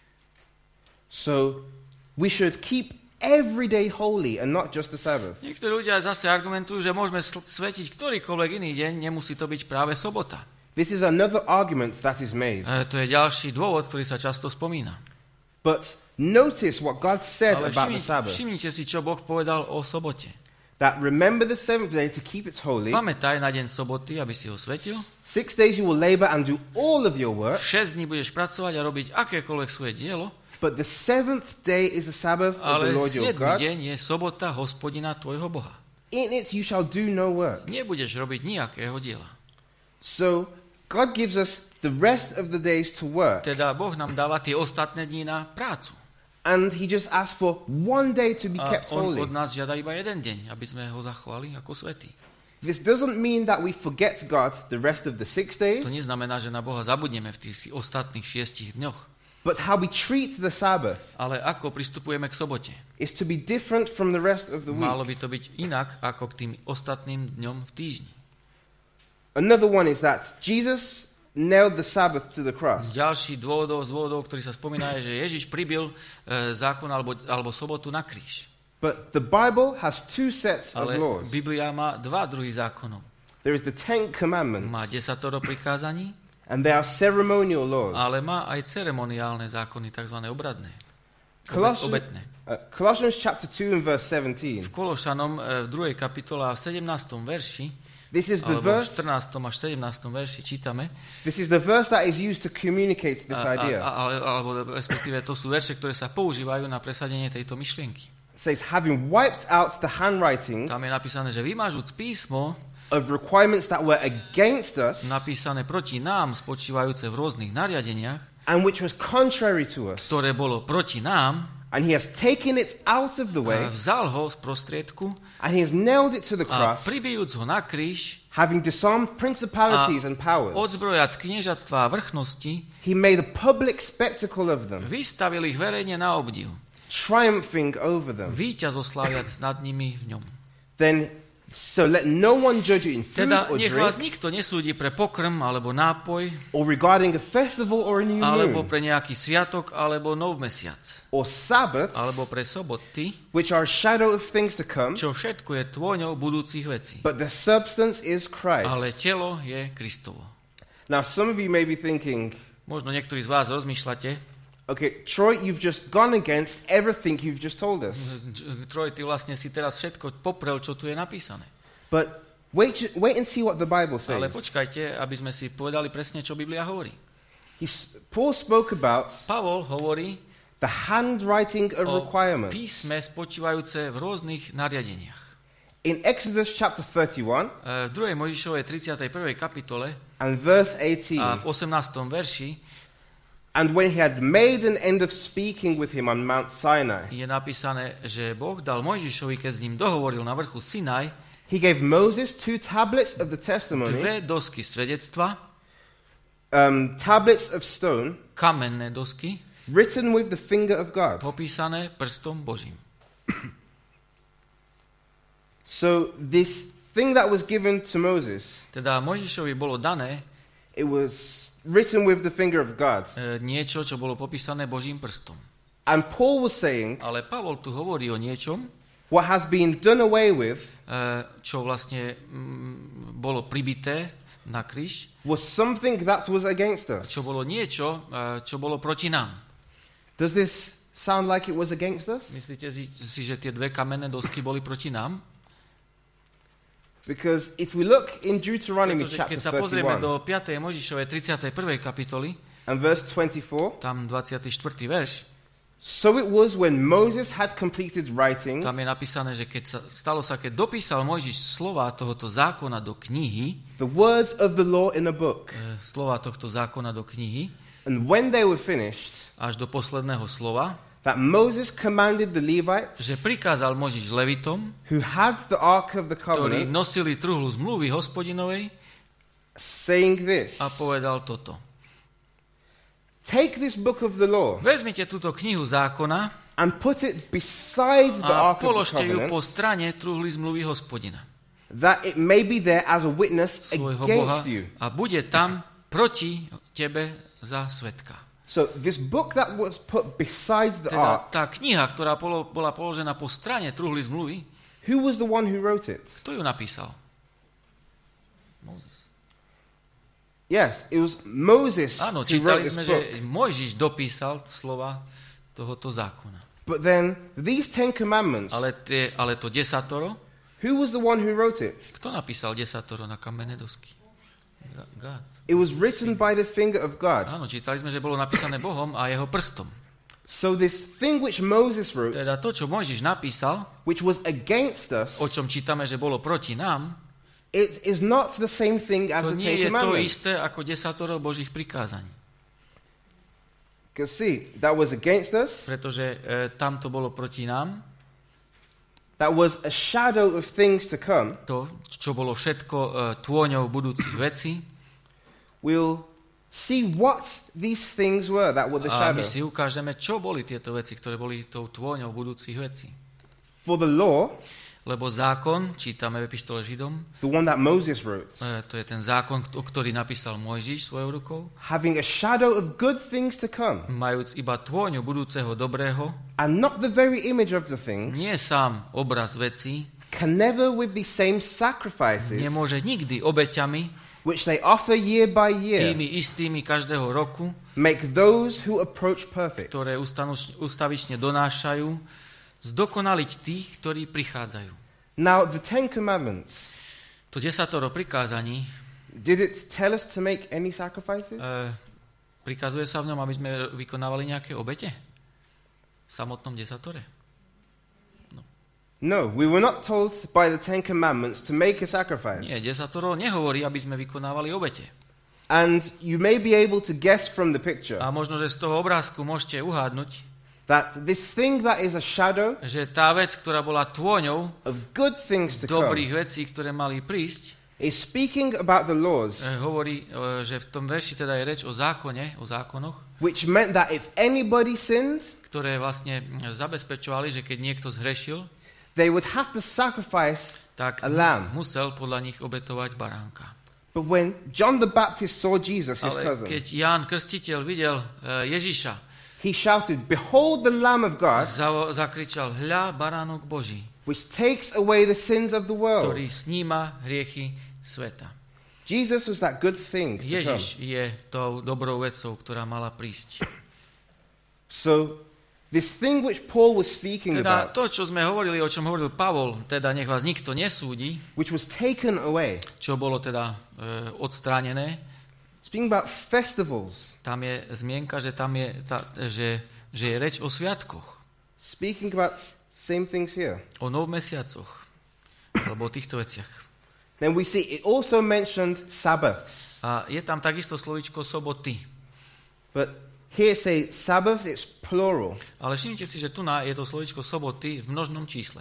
So we should keep every day holy and not just the Sabbath. Niektorí ľudia zase argumentujú, že môžeme svetiť ktorýkoľvek iný deň, nemusí to byť práve sobota. This is another argument that is made. To je ďalší dôvod, ktorý sa často spomína. But notice what God said Ale about the Sabbath. všimnite si, čo Boh povedal o sobote. That remember the seventh day to keep it holy. Pamätaj na deň soboty, aby si ho svetil. 6 days you will labor and do all of your work. 6 dní budeš pracovať a robiť akékoľvek svoje dielo, But the seventh day is the Sabbath of ale the Lord your 7. God. deň je sobota Hospodina tvojho Boha. In it you shall do no work. Nebudeš robiť nejakého diela. So God gives us the rest of the days to work. Teda Boh nám dáva tie ostatné dni na prácu. And he just asks for one day to be A kept on holy. od nás žiada iba jeden deň, aby sme ho zachovali ako svätý. This doesn't mean that we forget God the rest of the 6 days, To neznamená, že na Boha zabudneme v tých ostatných 6 dňoch. but how we treat the Sabbath Ale ako pristupujeme k sobote? is to be different from the rest of the Malo week. by to byť inak ako k tým ostatným dňom v týždni. Another one is that Jesus nailed the Sabbath to the cross. Ďalší z dôvodov, ktorý sa spomína, je, že Ježiš pribil zákon alebo sobotu na kríž. But the Bible has two sets of Ale laws. Biblia má dva druhy zákonov. There is the Ten Má Commandments, 10 prikázaní, and there are ceremonial laws. ale má aj ceremoniálne zákony, tzv. Obradné. Obetné. Colossians chapter 2 and verse V 17. Kološanom v 2. kapitole a v 17. verši, This is the alebo v verse. 14. až 17. verši čítame, This is the verse that is used to communicate this idea. alebo respektíve to sú verše, ktoré sa používajú na presadenie tejto myšlienky. It says, having wiped out the handwriting Tam je napísané, že vymažúc písmo, of requirements that were against us napísané proti nám, spočívajúce v rôznych nariadeniach, and which was contrary to us. ktoré bolo proti nám, And he has taken it out of the way, vzal ho z prostriedku and he has nailed it to the a cross, pribijúc ho na kríž having disarmed principalities and powers. odzbrojac kniežatstva a vrchnosti, He made a public spectacle of them, vystavil ich verejne na obdiv, triumphing over them. víťazosláviac nad nimi v ňom. Then, so let no one judge you in food Teda or nech vás drink, nikto nesúdi pre pokrm alebo nápoj, or regarding a festival or a new alebo moon, pre nejaký sviatok, alebo nov mesiac, or Sabbaths, alebo pre soboty, which are a shadow of things to come, čo všetko je tôňou budúcich vecí. but the substance is Christ. Ale telo je Kristovo. Now, some of you may be thinking, Možno niektorí z vás rozmýšľate, okay, Troy, you've just gone against everything you've just told us. Troj, ty vlastne si teraz všetko poprel, čo tu je napísané. But wait and see what the Bible says. Ale počkajte, aby sme si povedali presne, čo Biblia hovorí. Paul spoke about Pavol hovorí the handwriting of o requirements. písme spočívajúce v rôznych nariadeniach. In Exodus chapter 31 V 2. Mojžišovej 31. kapitole and verse a 18, v 18. verši and when he had made an end of speaking with him on Mount Sinai, je napísané, že Boh dal Mojžišovi, keď s ním dohovoril na vrchu Sinaj, he gave Moses 2 tablets of the testimony, 2 dosky svedectva, tablets of stone, kamenné dosky, written with the finger of God. popísané prstom Božím. So this thing that was given to Moses, Teda Mojžišovi bolo dané it was written with the finger of God. niečo, čo bolo popísané Božím prstom. And Paul was saying, Ale Pavol tu hovorí o niečom, what has been done away with čo vlastne bolo pribité na kríž, was something that was against us. čo bolo niečo, čo bolo proti nám. Does this sound like it was against us? Myslíte si, že tie dve kamenné dosky boli proti nám? Because if we look in Deuteronomy Pretože chapter keď sa pozrieme 31 do 5. Mojžišovej 31. kapitoly, and verse 24, tam 24. verš, so it was when Moses had completed writing, tam je napísané, že stalo sa, keď dopísal Mojžiš slova tohoto zákona do knihy, the words of the law in a book, slova tohto zákona do knihy, and when they were finished, až do posledného slova, that Moses commanded the Levites, že prikázal Mojžiš Levitom, who had the ark of the ktorí covenant, nosili truhlu zmluvy hospodinovej, saying this, a povedal toto. take this book of the law Vezmite túto knihu zákona and put it beside the a ark of the položte ju po covenant, strane truhly zmluvy hospodina, that it may be there as a witness svojho Boha, against you. a bude tam proti tebe za svedka. So this book that was put beside the Teda ark, tá kniha, ktorá bola položená po strane truhly zmluvy, who was the one who wrote it? kto ju napísal? Moses. Yes, it was Moses Áno, who wrote čítali this sme, book. že Mojžiš dopísal slova tohoto zákona. But then these 10 commandments, Ale to desatoro, who was the one who wrote it? kto napísal desatoro na kamenné dosky? God. It was written by the finger of God. Áno, čítali sme, že bolo napísané Bohom a jeho prstom. So this thing which Moses wrote, Teda to, čo Mojžiš napísal, which was against us, o čom čítame, že bolo proti nám, it is not the same thing as to the nie 10 je to commandments. isté ako desatoro Božích prikázaní. Because see, that was against us. Pretože tam to bolo proti nám, That was a shadow of things to come. to, čo bolo všetko tôňou budúcich vecí. We'll see what these things were that were the A shadow. my si ukážeme, čo boli tieto veci, ktoré boli tou tôňou budúcich vecí. For the law, Lebo zákon, čítame v epištole Židom, the one that Moses wrote, to je ten zákon, ktorý napísal Mojžiš svojou rukou, having a shadow of good things to come, majúc iba tôňu budúceho dobrého, and not the very image of the things, nie sám obraz vecí, can never with the same sacrifices nemôže nikdy obeťami, which they offer year by year tými istými každého roku, make those who approach perfect. ktoré ustavične donášajú, zdokonaliť tých, ktorí prichádzajú. Now the 10 commandments, To desatoro prikázaní, did it tell us to make any sacrifices? prikazuje sa v ňom, aby sme vykonávali nejaké obete? V samotnom desatore? No, we were not told by the 10 commandments to make a sacrifice. Nie, desatoro nehovorí, aby sme vykonávali obete. And you may be able to guess from the picture A možno, že z toho obrázku môžete uhádnuť, that this thing that is a shadow že tá vec, ktorá bola tôňou of good things to come dobrých vecí, ktoré mali prísť, is speaking about the laws, hovorí, že v tom verši teda je reč o zákone, o zákonoch, which meant that if anybody sinned, ktoré vlastne zabezpečovali, že keď niekto zhrešil, they would have to sacrifice tak a lamb. musel podľa nich obetovať baránka. But when John the Baptist saw Jesus, his Ale cousin, keď Ján Krstiteľ videl Ježiša, he shouted, "Behold the Lamb of God, zakričal, hľa, baránok Boží, which takes away the sins of the world." ktorý sníma hriechy sveta. Jesus was that good thing to come. Ježiš je tou dobrou vecou, ktorá mala prísť. So this thing which Paul was speaking Teda about, to, čo sme hovorili, o čom hovoril Pavol, teda nech vás nikto nesúdi, which was taken away, čo bolo teda odstránené, speaking about festivals, tam je zmienka, že tam je, že je reč o sviatkoch, speaking about same things here. o novmesiacoch, alebo o týchto veciach. Then we see it also mentioned Sabbaths. A je tam takisto slovíčko soboty. But here say Sabbath, it's plural. Ale všimnite si, že tu je to slovíčko soboty v množnom čísle.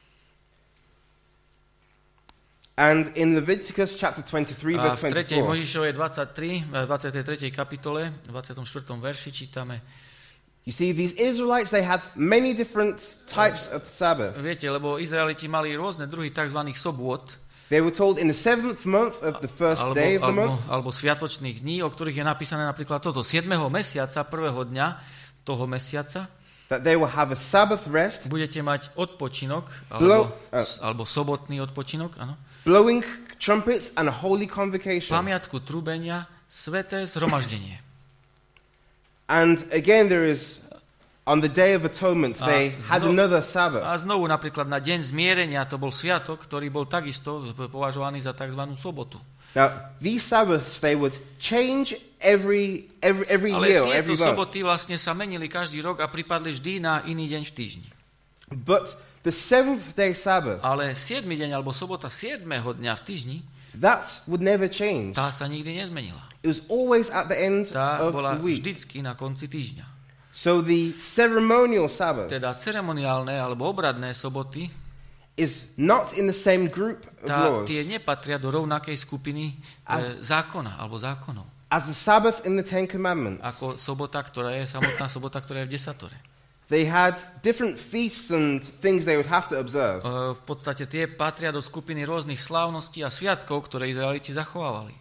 And in Leviticus chapter 23, A verse v 3. 24, Mojžišovej 23. kapitole, 24. verši čítame: you see these Israelites, they had many different types of Sabbaths. Viete, lebo Izraeliti mali rôzne druhy tzv. Sobôt. They were told in the 7th month of the first day of the month. Alebo sviatočných dní, o ktorých je napísané napríklad toto. 7. mesiaca, prvého dňa toho mesiaca. That they will have a Sabbath rest. Budete mať odpočinok, alebo sobotný odpočinok, áno. Blowing trumpets and a holy convocation. Pamiatku trúbenia, sveté zhromaždenie. And again there is on the Day of Atonement they had another Sabbath. A znovu napríklad na deň zmierenia to bol sviatok, ktorý bol takisto považovaný za tzv. Sobotu. Now these Sabbaths they would change every year, ale every tieto month. soboty vlastne sa menili každý rok a pripadli vždy na iný deň v týždni. But the 7th day Sabbath, ale 7. deň alebo sobota 7. dňa v týždni, that would never change. tá sa nikdy nezmenila. It was always at the end Tá of bola the week. vždycky na konci týždňa. So the ceremonial Sabbath Teda ceremoniálne alebo obradné soboty, is not in the same group of laws tie nepatria do rovnakej skupiny zákona alebo zákonov. as the Sabbath in the Ten Commandments. Ako sobota, ktorá je samotná sobota, ktorá je v desatore. They had different feasts and things they would have to observe. V podstate tie patria do skupiny rôznych slávností a sviatkov, ktoré Izraeliti zachovávali.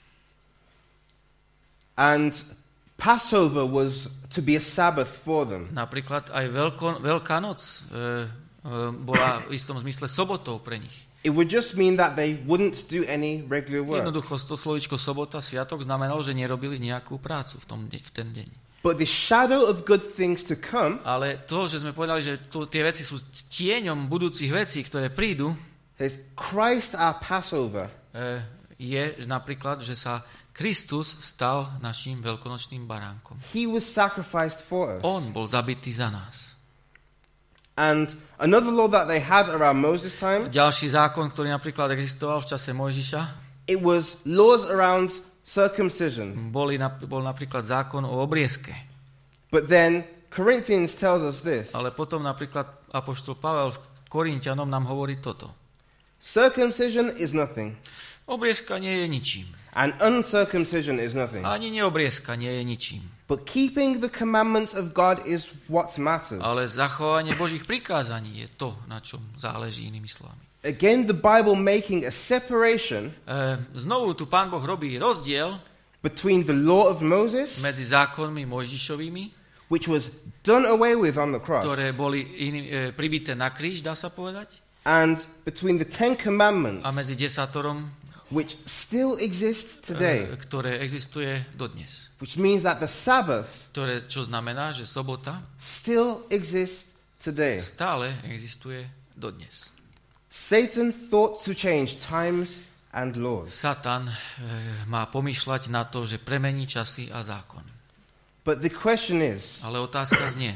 And Passover was to be a Sabbath for them. Napríklad aj Veľká noc bola v istom zmysle sobotou pre nich. It would just mean that they wouldn't do any regular work. Jednoducho to slovíčko sobota, sviatok znamenalo, že nerobili nejakú prácu v ten deň. But the shadow of good things to come, ale to, že sme povedali, že tie veci sú tieňom budúcich vecí, ktoré prídu, is Christ our Passover. Je napríklad, že sa Kristus stal našim veľkonočným baránkom. He was sacrificed for us. On bol zabitý za nás. And another law that they had around Moses' time, ďalší zákon, ktorý napríklad existoval v čase Mojžiša, it was laws around circumcision. Bol napríklad zákon o obriezke. But then Corinthians tells us this. Ale potom napríklad apoštol Pavel v Korinťanom nám hovorí toto. Circumcision is nothing. Obriezka nie je ničím. And uncircumcision is nothing. Ani neobriezka nie je ničím. But keeping the commandments of God is what matters. Ale zachovanie Božích prikázaní je to, na čom záleží, inými slovami. Again, the Bible making a separation znovu tu Pán Boh robí rozdiel between the law of Moses, medzi zákonmi Mojžišovými, which was done away with on the cross, ktoré boli pribité na kríž, dá sa povedať, and between the Ten Commandments, a medzi desatorom, which still exists today, ktoré existuje dodnes. which means that the Sabbath Čo znamená, že sobota still exists today. stále existuje dodnes. Satan thought to change times and laws. Satan má pomýšľať na to, že premení časy a zákon. But the question is, Ale otázka znie.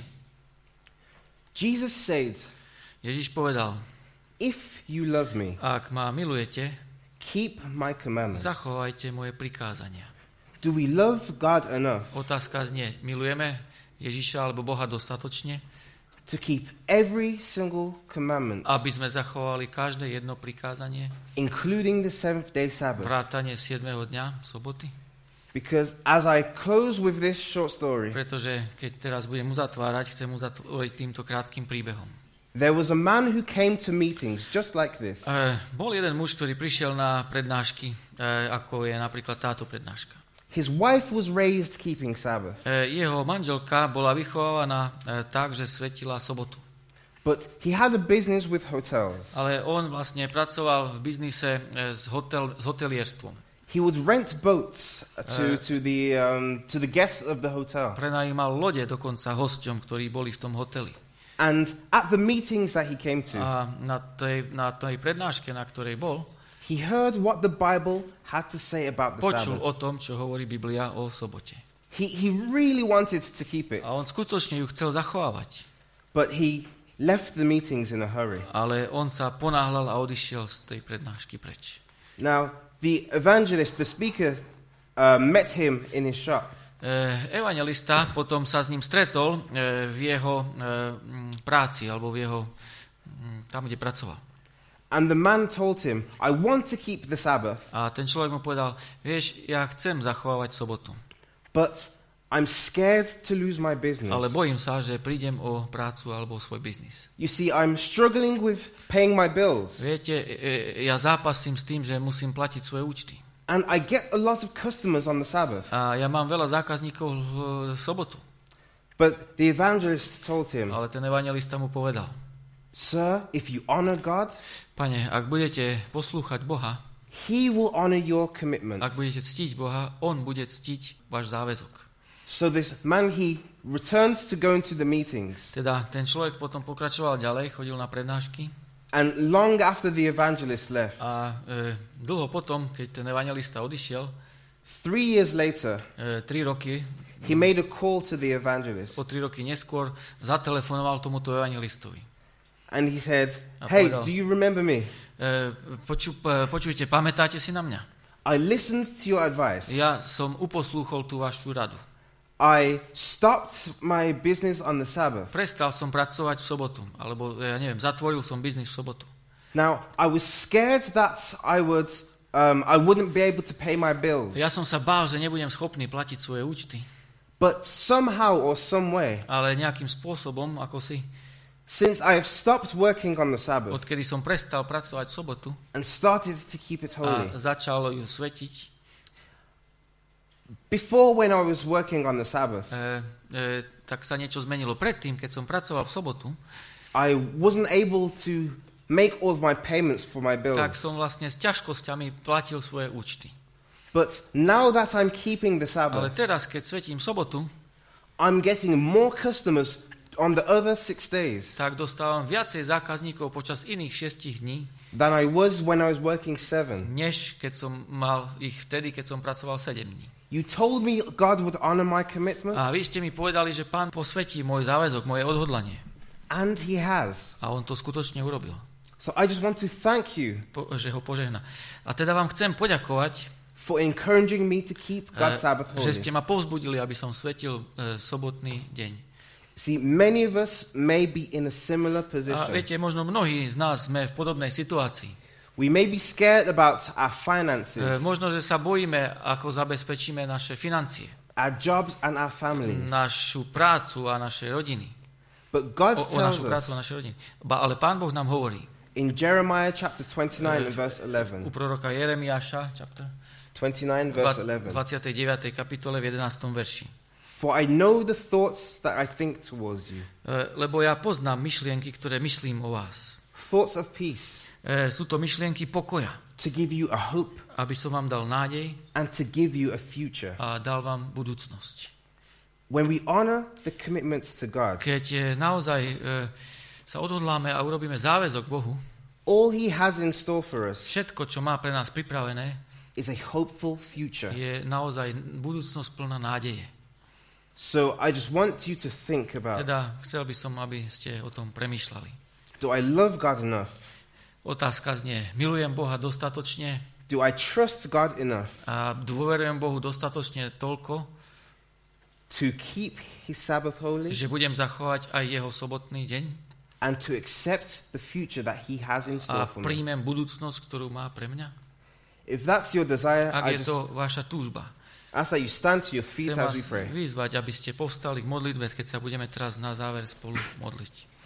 Jesus said, Ježiš povedal, if you love me, ak ma milujete, keep my commandments. zachovajte moje prikázania. Do we love God enough Otázka znie, milujeme Ježiša alebo Boha dostatočne, to keep every single commandment, aby sme zachovali každé jedno prikázanie, including the seventh day Sabbath? vrátane 7. dňa, soboty? Because as I close with this short story, Pretože keď teraz budem uzatvárať, chcem uzatvoriť týmto krátkym príbehom. there was a man who came to meetings just like this. Bol jeden muž, ktorý prišiel na prednášky, ako je napríklad táto prednáška. His wife was raised keeping Sabbath, Jeho manželka bola vychovávaná tak, že svetila sobotu. but he had a business with hotels. Ale on vlastne pracoval v biznise s hotelierstvom. He would rent boats to the guests of the hotel. Prenajímal lode dokonca hosťom, ktorí boli v tom hoteli. And at the meetings that he came to, A na tej prednáške, na ktorej bol, he heard what the Bible had to say about the počul Sabbath. o tom, čo hovorí Biblia o sobote. He really wanted to keep it, A on skutočne ju chcel zachovávať. but he left the meetings in a hurry. Ale on sa ponáhľal a odišiel z tej prednášky preč. Now, the evangelist, the speaker, met him in his shop. Evangelista potom sa s ním stretol v jeho práci, alebo v jeho, tam, kde pracoval. And the man told him, I want to keep the Sabbath, A ten človek mu povedal, vieš, ja chcem zachovávať sobotu, but I'm scared to lose my business. ale bojím sa, že prídem o prácu alebo o svoj biznis. You see, I'm struggling with paying my bills. Viete, ja zápasím s tým, že musím platiť svoje účty. And I get a lot of customers on the Sabbath. A ja mám veľa zákazníkov v sobotu. But the evangelist told him, Ale ten evangelista mu povedal, Sir, if you honor God, Pane, ak budete poslúchať Boha, He will honor your commitment. ak budete ctiť Boha, on bude ctiť váš záväzok. So this man, he returns to go into the meetings. Teda ten človek potom pokračoval ďalej, chodil na prednášky And long after the evangelist left, a dlho potom, keď ten evangelista odišiel, 3 years later, 3 roky, he made a call to the evangelist. po 3 roky neskôr zatelefonoval tomuto evangelistovi. And he said, A hey, povedal, do you remember me? Počujte, pamätáte si na mňa? I listened to your advice. Ja som uposlúchol tú vašu radu. I stopped my business on the Sabbath. Prestal som pracovať v sobotu, alebo ja neviem, zatvoril som biznis v sobotu. Now, I was scared that I wouldn't be able to pay my bills. Ja som sa bál, že nebudem schopný platiť svoje účty, But somehow or some way, ale nejakým spôsobom, ako si, since I have stopped working on the Sabbath odkedy som prestal pracovať v sobotu and started to keep it holy, a začal ju svetiť, before when I was working on the Sabbath, tak sa niečo zmenilo. Predtým, keď som pracoval v sobotu, I wasn't able to make all of my payments for my bills. tak som vlastne s ťažkosťami platil svoje účty. But now that I'm keeping the Ale Sabbath, teraz, keď svetím sobotu, I'm getting more customers on the other 6 days tak dostávam viacej zákazníkov počas iných 6 dní, than I was when I was working 7. než keď som mal ich vtedy, keď som pracoval 7 dní. You told me God would honor my commitment, A vy ste mi povedali, že Pán posvetí môj záväzok, moje odhodlanie. and He has. A on to skutočne urobil. So I just want to thank you Že ho požehná. A teda vám chcem poďakovať, for encouraging me to keep God's Sabbath že ste holy. ma povzbudili, aby som svetil sobotný deň. See, many of us may be in a similar A position. viete, možno mnohí z nás sme v podobnej situácii. We may be scared about our finances, Možno, že sa bojíme, ako zabezpečíme naše financie, our jobs, and our families. našu prácu a naše rodiny. But God O tells našu prácu a us naše rodiny. Ale Pán Boh nám hovorí in Jeremiah chapter 29 and verse u 11, proroka Jeremiáša, chapter 29 verse 11, 29. kapitole v 11. verši. For I know the thoughts that I think towards you, Lebo ja poznám myšlienky, ktoré myslím o vás. thoughts of peace, Sú to myšlienky pokoja, to give you a hope aby som vám dal nádej and to give you a future. a dal vám budúcnosť. When we honor the commitments to God, Keď naozaj sa odhodláme a urobíme záväzok Bohu, all He has in store for us všetko, čo má pre nás pripravené, is a hopeful future. je naozaj budúcnosť plná nádeje. So I just want you to think about, Teda chcel by som, aby ste o tom premýšľali. do I love God enough? Otázka znie, milujem Boha dostatočne Do I trust God enough a dôverujem Bohu dostatočne toľko, to keep His Sabbath holy že budem zachovať aj jeho sobotný deň and to accept the future that He has in a store for me? príjmem budúcnosť, ktorú má pre mňa? If that's your desire, Ak I je just to vaša túžba, ask that you stand to your feet chcem as vás we pray. vyzvať, aby ste povstali k modlitbe, keď sa budeme teraz na záver spolu modliť.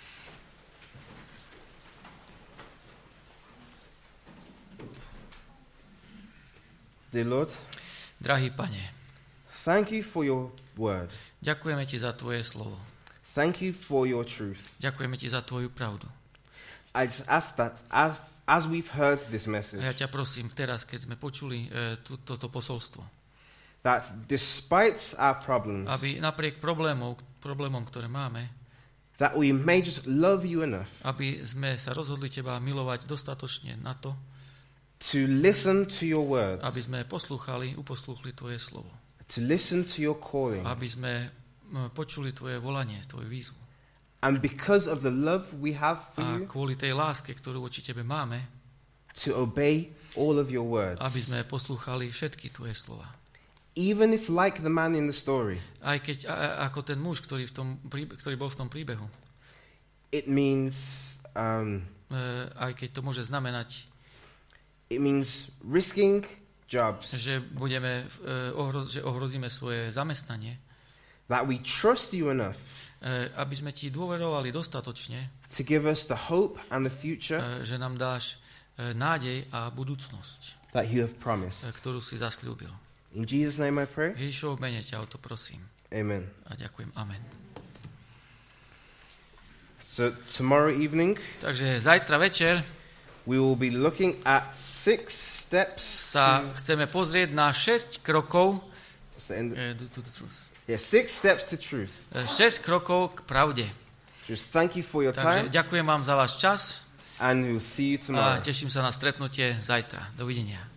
Dear Lord, Drahý Pane, thank you for your word. ďakujeme Ti za Tvoje slovo. Thank you for your truth. Ďakujeme Ti za Tvoju pravdu. I just ask that as we've heard this message, A ja ťa prosím teraz, keď sme počuli toto posolstvo, that despite our problems, aby napriek problémom, ktoré máme, that we may just love you enough aby sme sa rozhodli Teba milovať dostatočne na to, to listen to your words, aby sme uposlúchli Tvoje slovo. to listen to your calling. Aby sme počuli Tvoje volanie, Tvoju výzvu. And because of the love we have for A you, kvôli tej láske, ktorú voči Tebe máme, to obey all of your words. aby sme poslúchali všetky Tvoje slova. Even if, like the man in the story, Aj keď ako ten muž, ktorý bol v tom príbehu, it means aj keď to môže znamenať, risking jobs, že že ohrozíme svoje zamestnanie, that we trust you enough aby sme ti dôverovali dostatočne, to give us the hope and the future že nám dáš nádej a budúcnosť, that you have promised. ktorú si zasľúbil. In Jesus' name I pray. Ježišovo mene ťa o to prosím. Amen. A ďakujem. Amen. So tomorrow evening, Takže zajtra večer we will be looking at 6 steps sa chceme pozrieť na 6 krokov to the truth. 6 steps to truth. 6 krokov k pravde. Just thank you for your Takže time ďakujem vám za váš čas and we'll see you a tomorrow. teším sa na stretnutie zajtra. Dovidenia.